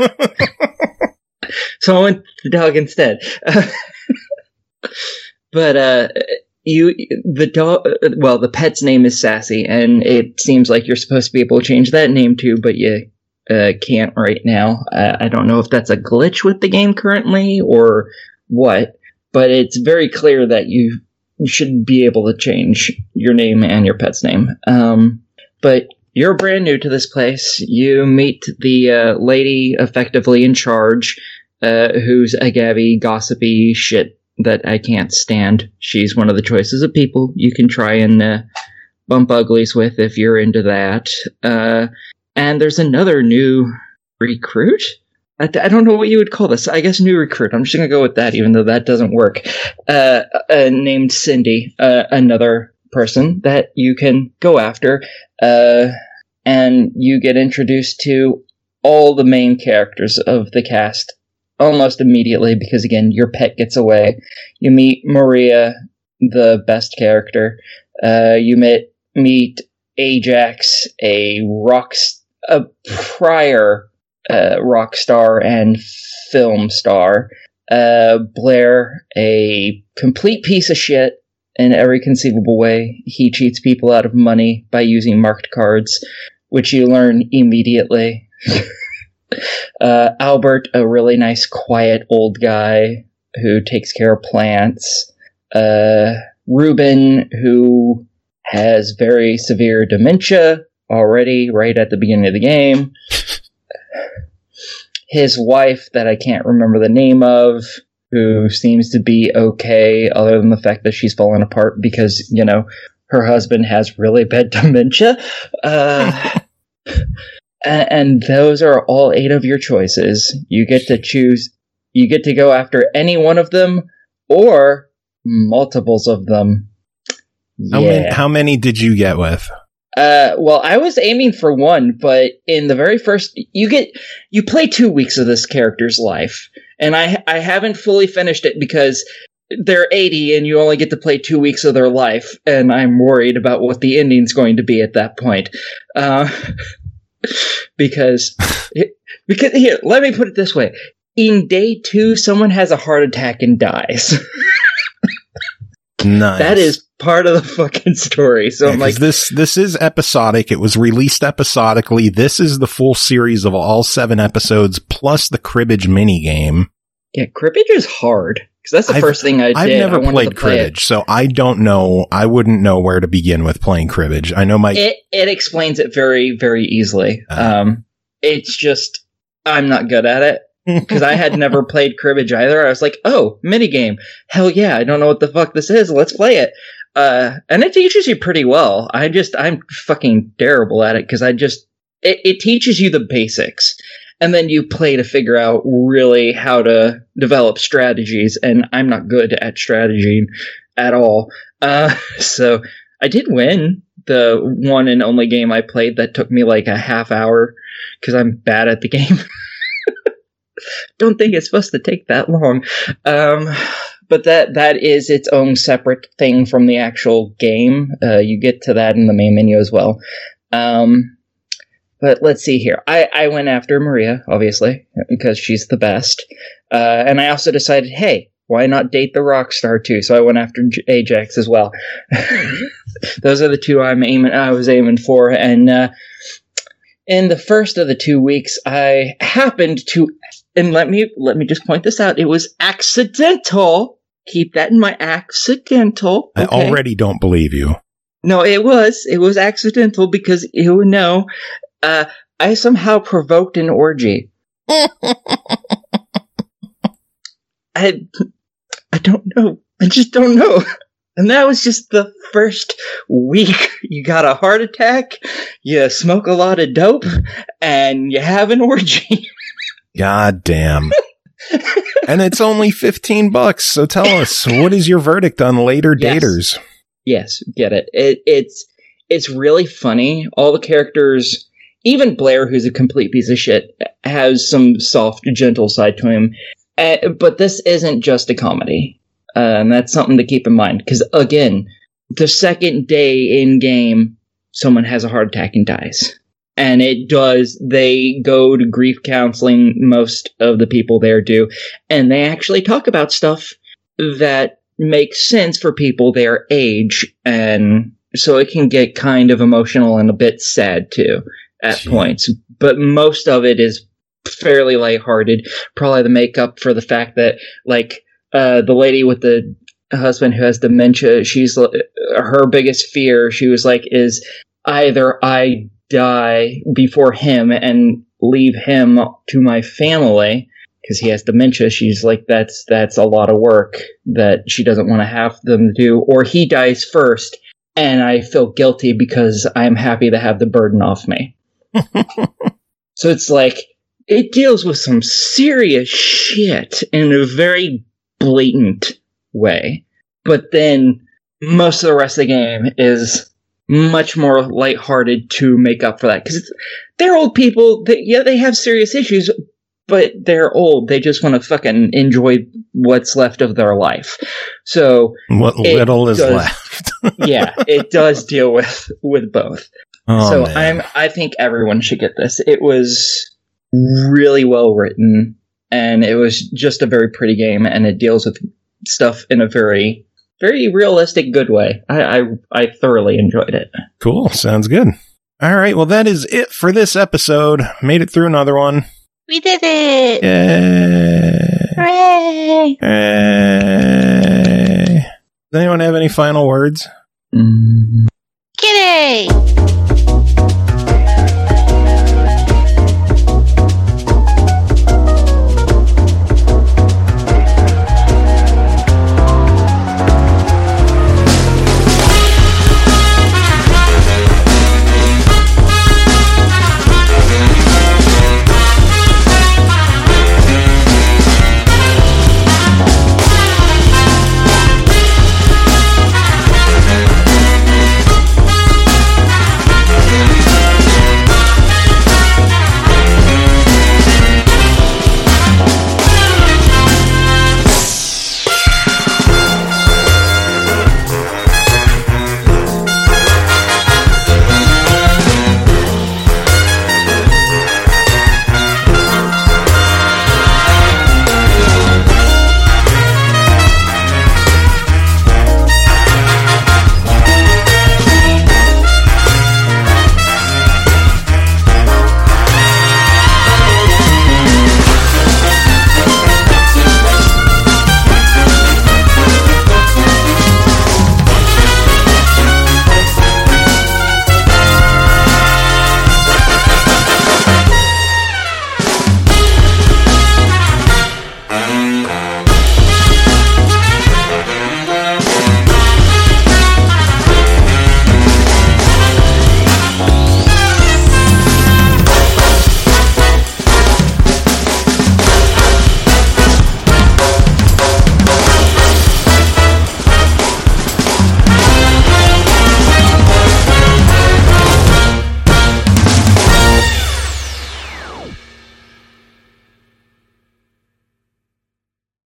S4: So I went the dog instead. But uh, you, the dog, well, the pet's name is Sassy, and it seems like you're supposed to be able to change that name too, but you uh, can't right now. Uh, I don't know if that's a glitch with the game currently or what, but it's very clear that you. You should be able to change your name and your pet's name. Um, but you're brand new to this place. You meet the uh, lady effectively in charge, uh, who's a gabby, gossipy shit that I can't stand. She's one of the choices of people you can try and uh, bump uglies with if you're into that. Uh, and there's another new recruit? I, I don't know what you would call this. I guess new recruit. I'm just going to go with that, even though that doesn't work. Uh, uh, named Cindy, uh, another person that you can go after. Uh, and you get introduced to all the main characters of the cast almost immediately, because, again, your pet gets away. You meet Maria, the best character. Uh, you meet, meet Ajax, a rock, a prior Uh, rock star and film star. Uh, Blair, a complete piece of shit in every conceivable way. He cheats people out of money by using marked cards, which you learn immediately. uh, Albert, a really nice, quiet old guy who takes care of plants. Uh, Ruben, who has very severe dementia already right at the beginning of the game. His wife, that I can't remember the name of, who seems to be okay, other than the fact that she's fallen apart because, you know, her husband has really bad dementia. Uh, and those are all eight of your choices. You get to choose, you get to go after any one of them, or multiples of them.
S2: How,
S4: yeah.
S2: many, how many did you get with?
S4: Uh, well, I was aiming for one, but in the very first, you get, you play two weeks of this character's life, and I, I haven't fully finished it because they're eighty and you only get to play two weeks of their life, and I'm worried about what the ending's going to be at that point. Uh, because, because, here, let me put it this way. In day two, someone has a heart attack and dies.
S2: Nice.
S4: That is part of the fucking story. So
S2: yeah,
S4: I'm like,
S2: this this is episodic. It was released episodically. This is the full series of all seven episodes plus the cribbage mini game.
S4: Yeah, cribbage is hard because that's the
S2: I've,
S4: first thing I did.
S2: I've never
S4: I
S2: played
S4: play
S2: cribbage, so I don't know. I wouldn't know where to begin with playing cribbage. I know my
S4: it. It explains it very very easily.
S2: Uh,
S4: um, it's just I'm not good at it. Because I had never played cribbage either. I was like, oh, minigame. Hell yeah, I don't know what the fuck this is. Let's play it. Uh, and it teaches you pretty well. I just, I'm fucking terrible at it because I just, it, it teaches you the basics. And then you play to figure out really how to develop strategies. And I'm not good at strategy at all. Uh, so I did win the one and only game I played that took me like a half hour because I'm bad at the game. Don't think it's supposed to take that long. Um, but that that is its own separate thing from the actual game. Uh, you get to that in the main menu as well. Um, but let's see here. I, I went after Maria, obviously, because she's the best. Uh, and I also decided, hey, why not date the rock star too? So I went after J- Ajax as well. Those are the two I'm aiming. I was aiming for, and uh, in the first of the two weeks, I happened to. And let me let me just point this out. It was accidental. Keep that in mind. Accidental.
S2: I
S4: okay?
S2: already don't believe you.
S4: No, it was. It was accidental because, you know, uh, I somehow provoked an orgy. I I don't know. I just don't know. And that was just the first week. You got a heart attack, you smoke a lot of dope, and you have an orgy.
S2: God damn. And it's only fifteen bucks. So tell us, what is your verdict on Later
S4: Yes.
S2: Daters?
S4: Yes, get it. it. It's it's really funny. All the characters, even Blair, who's a complete piece of shit, has some soft, gentle side to him. Uh, but this isn't just a comedy. Uh, and that's something to keep in mind. Because, again, the second day in game, someone has a heart attack and dies. And it does, they go to grief counseling, most of the people there do, and they actually talk about stuff that makes sense for people their age, and so it can get kind of emotional and a bit sad too, at
S2: Gee.
S4: points. But most of it is fairly lighthearted, probably the makeup for the fact that, like, uh, the lady with the husband who has dementia, she's, her biggest fear, she was like, is either I die before him and leave him to my family because he has dementia. She's like, that's that's a lot of work that she doesn't want to have them do, or he dies first and I feel guilty because I'm happy to have the burden off me. So it's like, it deals with some serious shit in a very blatant way, but then most of the rest of the game is much more lighthearted to make up for that. Because they're old people. That, yeah, they have serious issues, but they're old. They just want to fucking enjoy what's left of their life. So
S2: What little is
S4: does,
S2: left.
S4: yeah, it does deal with, with both.
S2: Oh,
S4: so
S2: man.
S4: I'm, I think everyone should get this. It was really well written, and it was just a very pretty game, and it deals with stuff in a very... very realistic, good way. I, I I thoroughly enjoyed it.
S2: Cool. Sounds good. All right. Well, that is it for this episode. Made it through another one.
S3: We did it!
S2: Yay.
S3: Hooray!
S2: Yay. Does anyone have any final words?
S4: Mm.
S3: Kitty!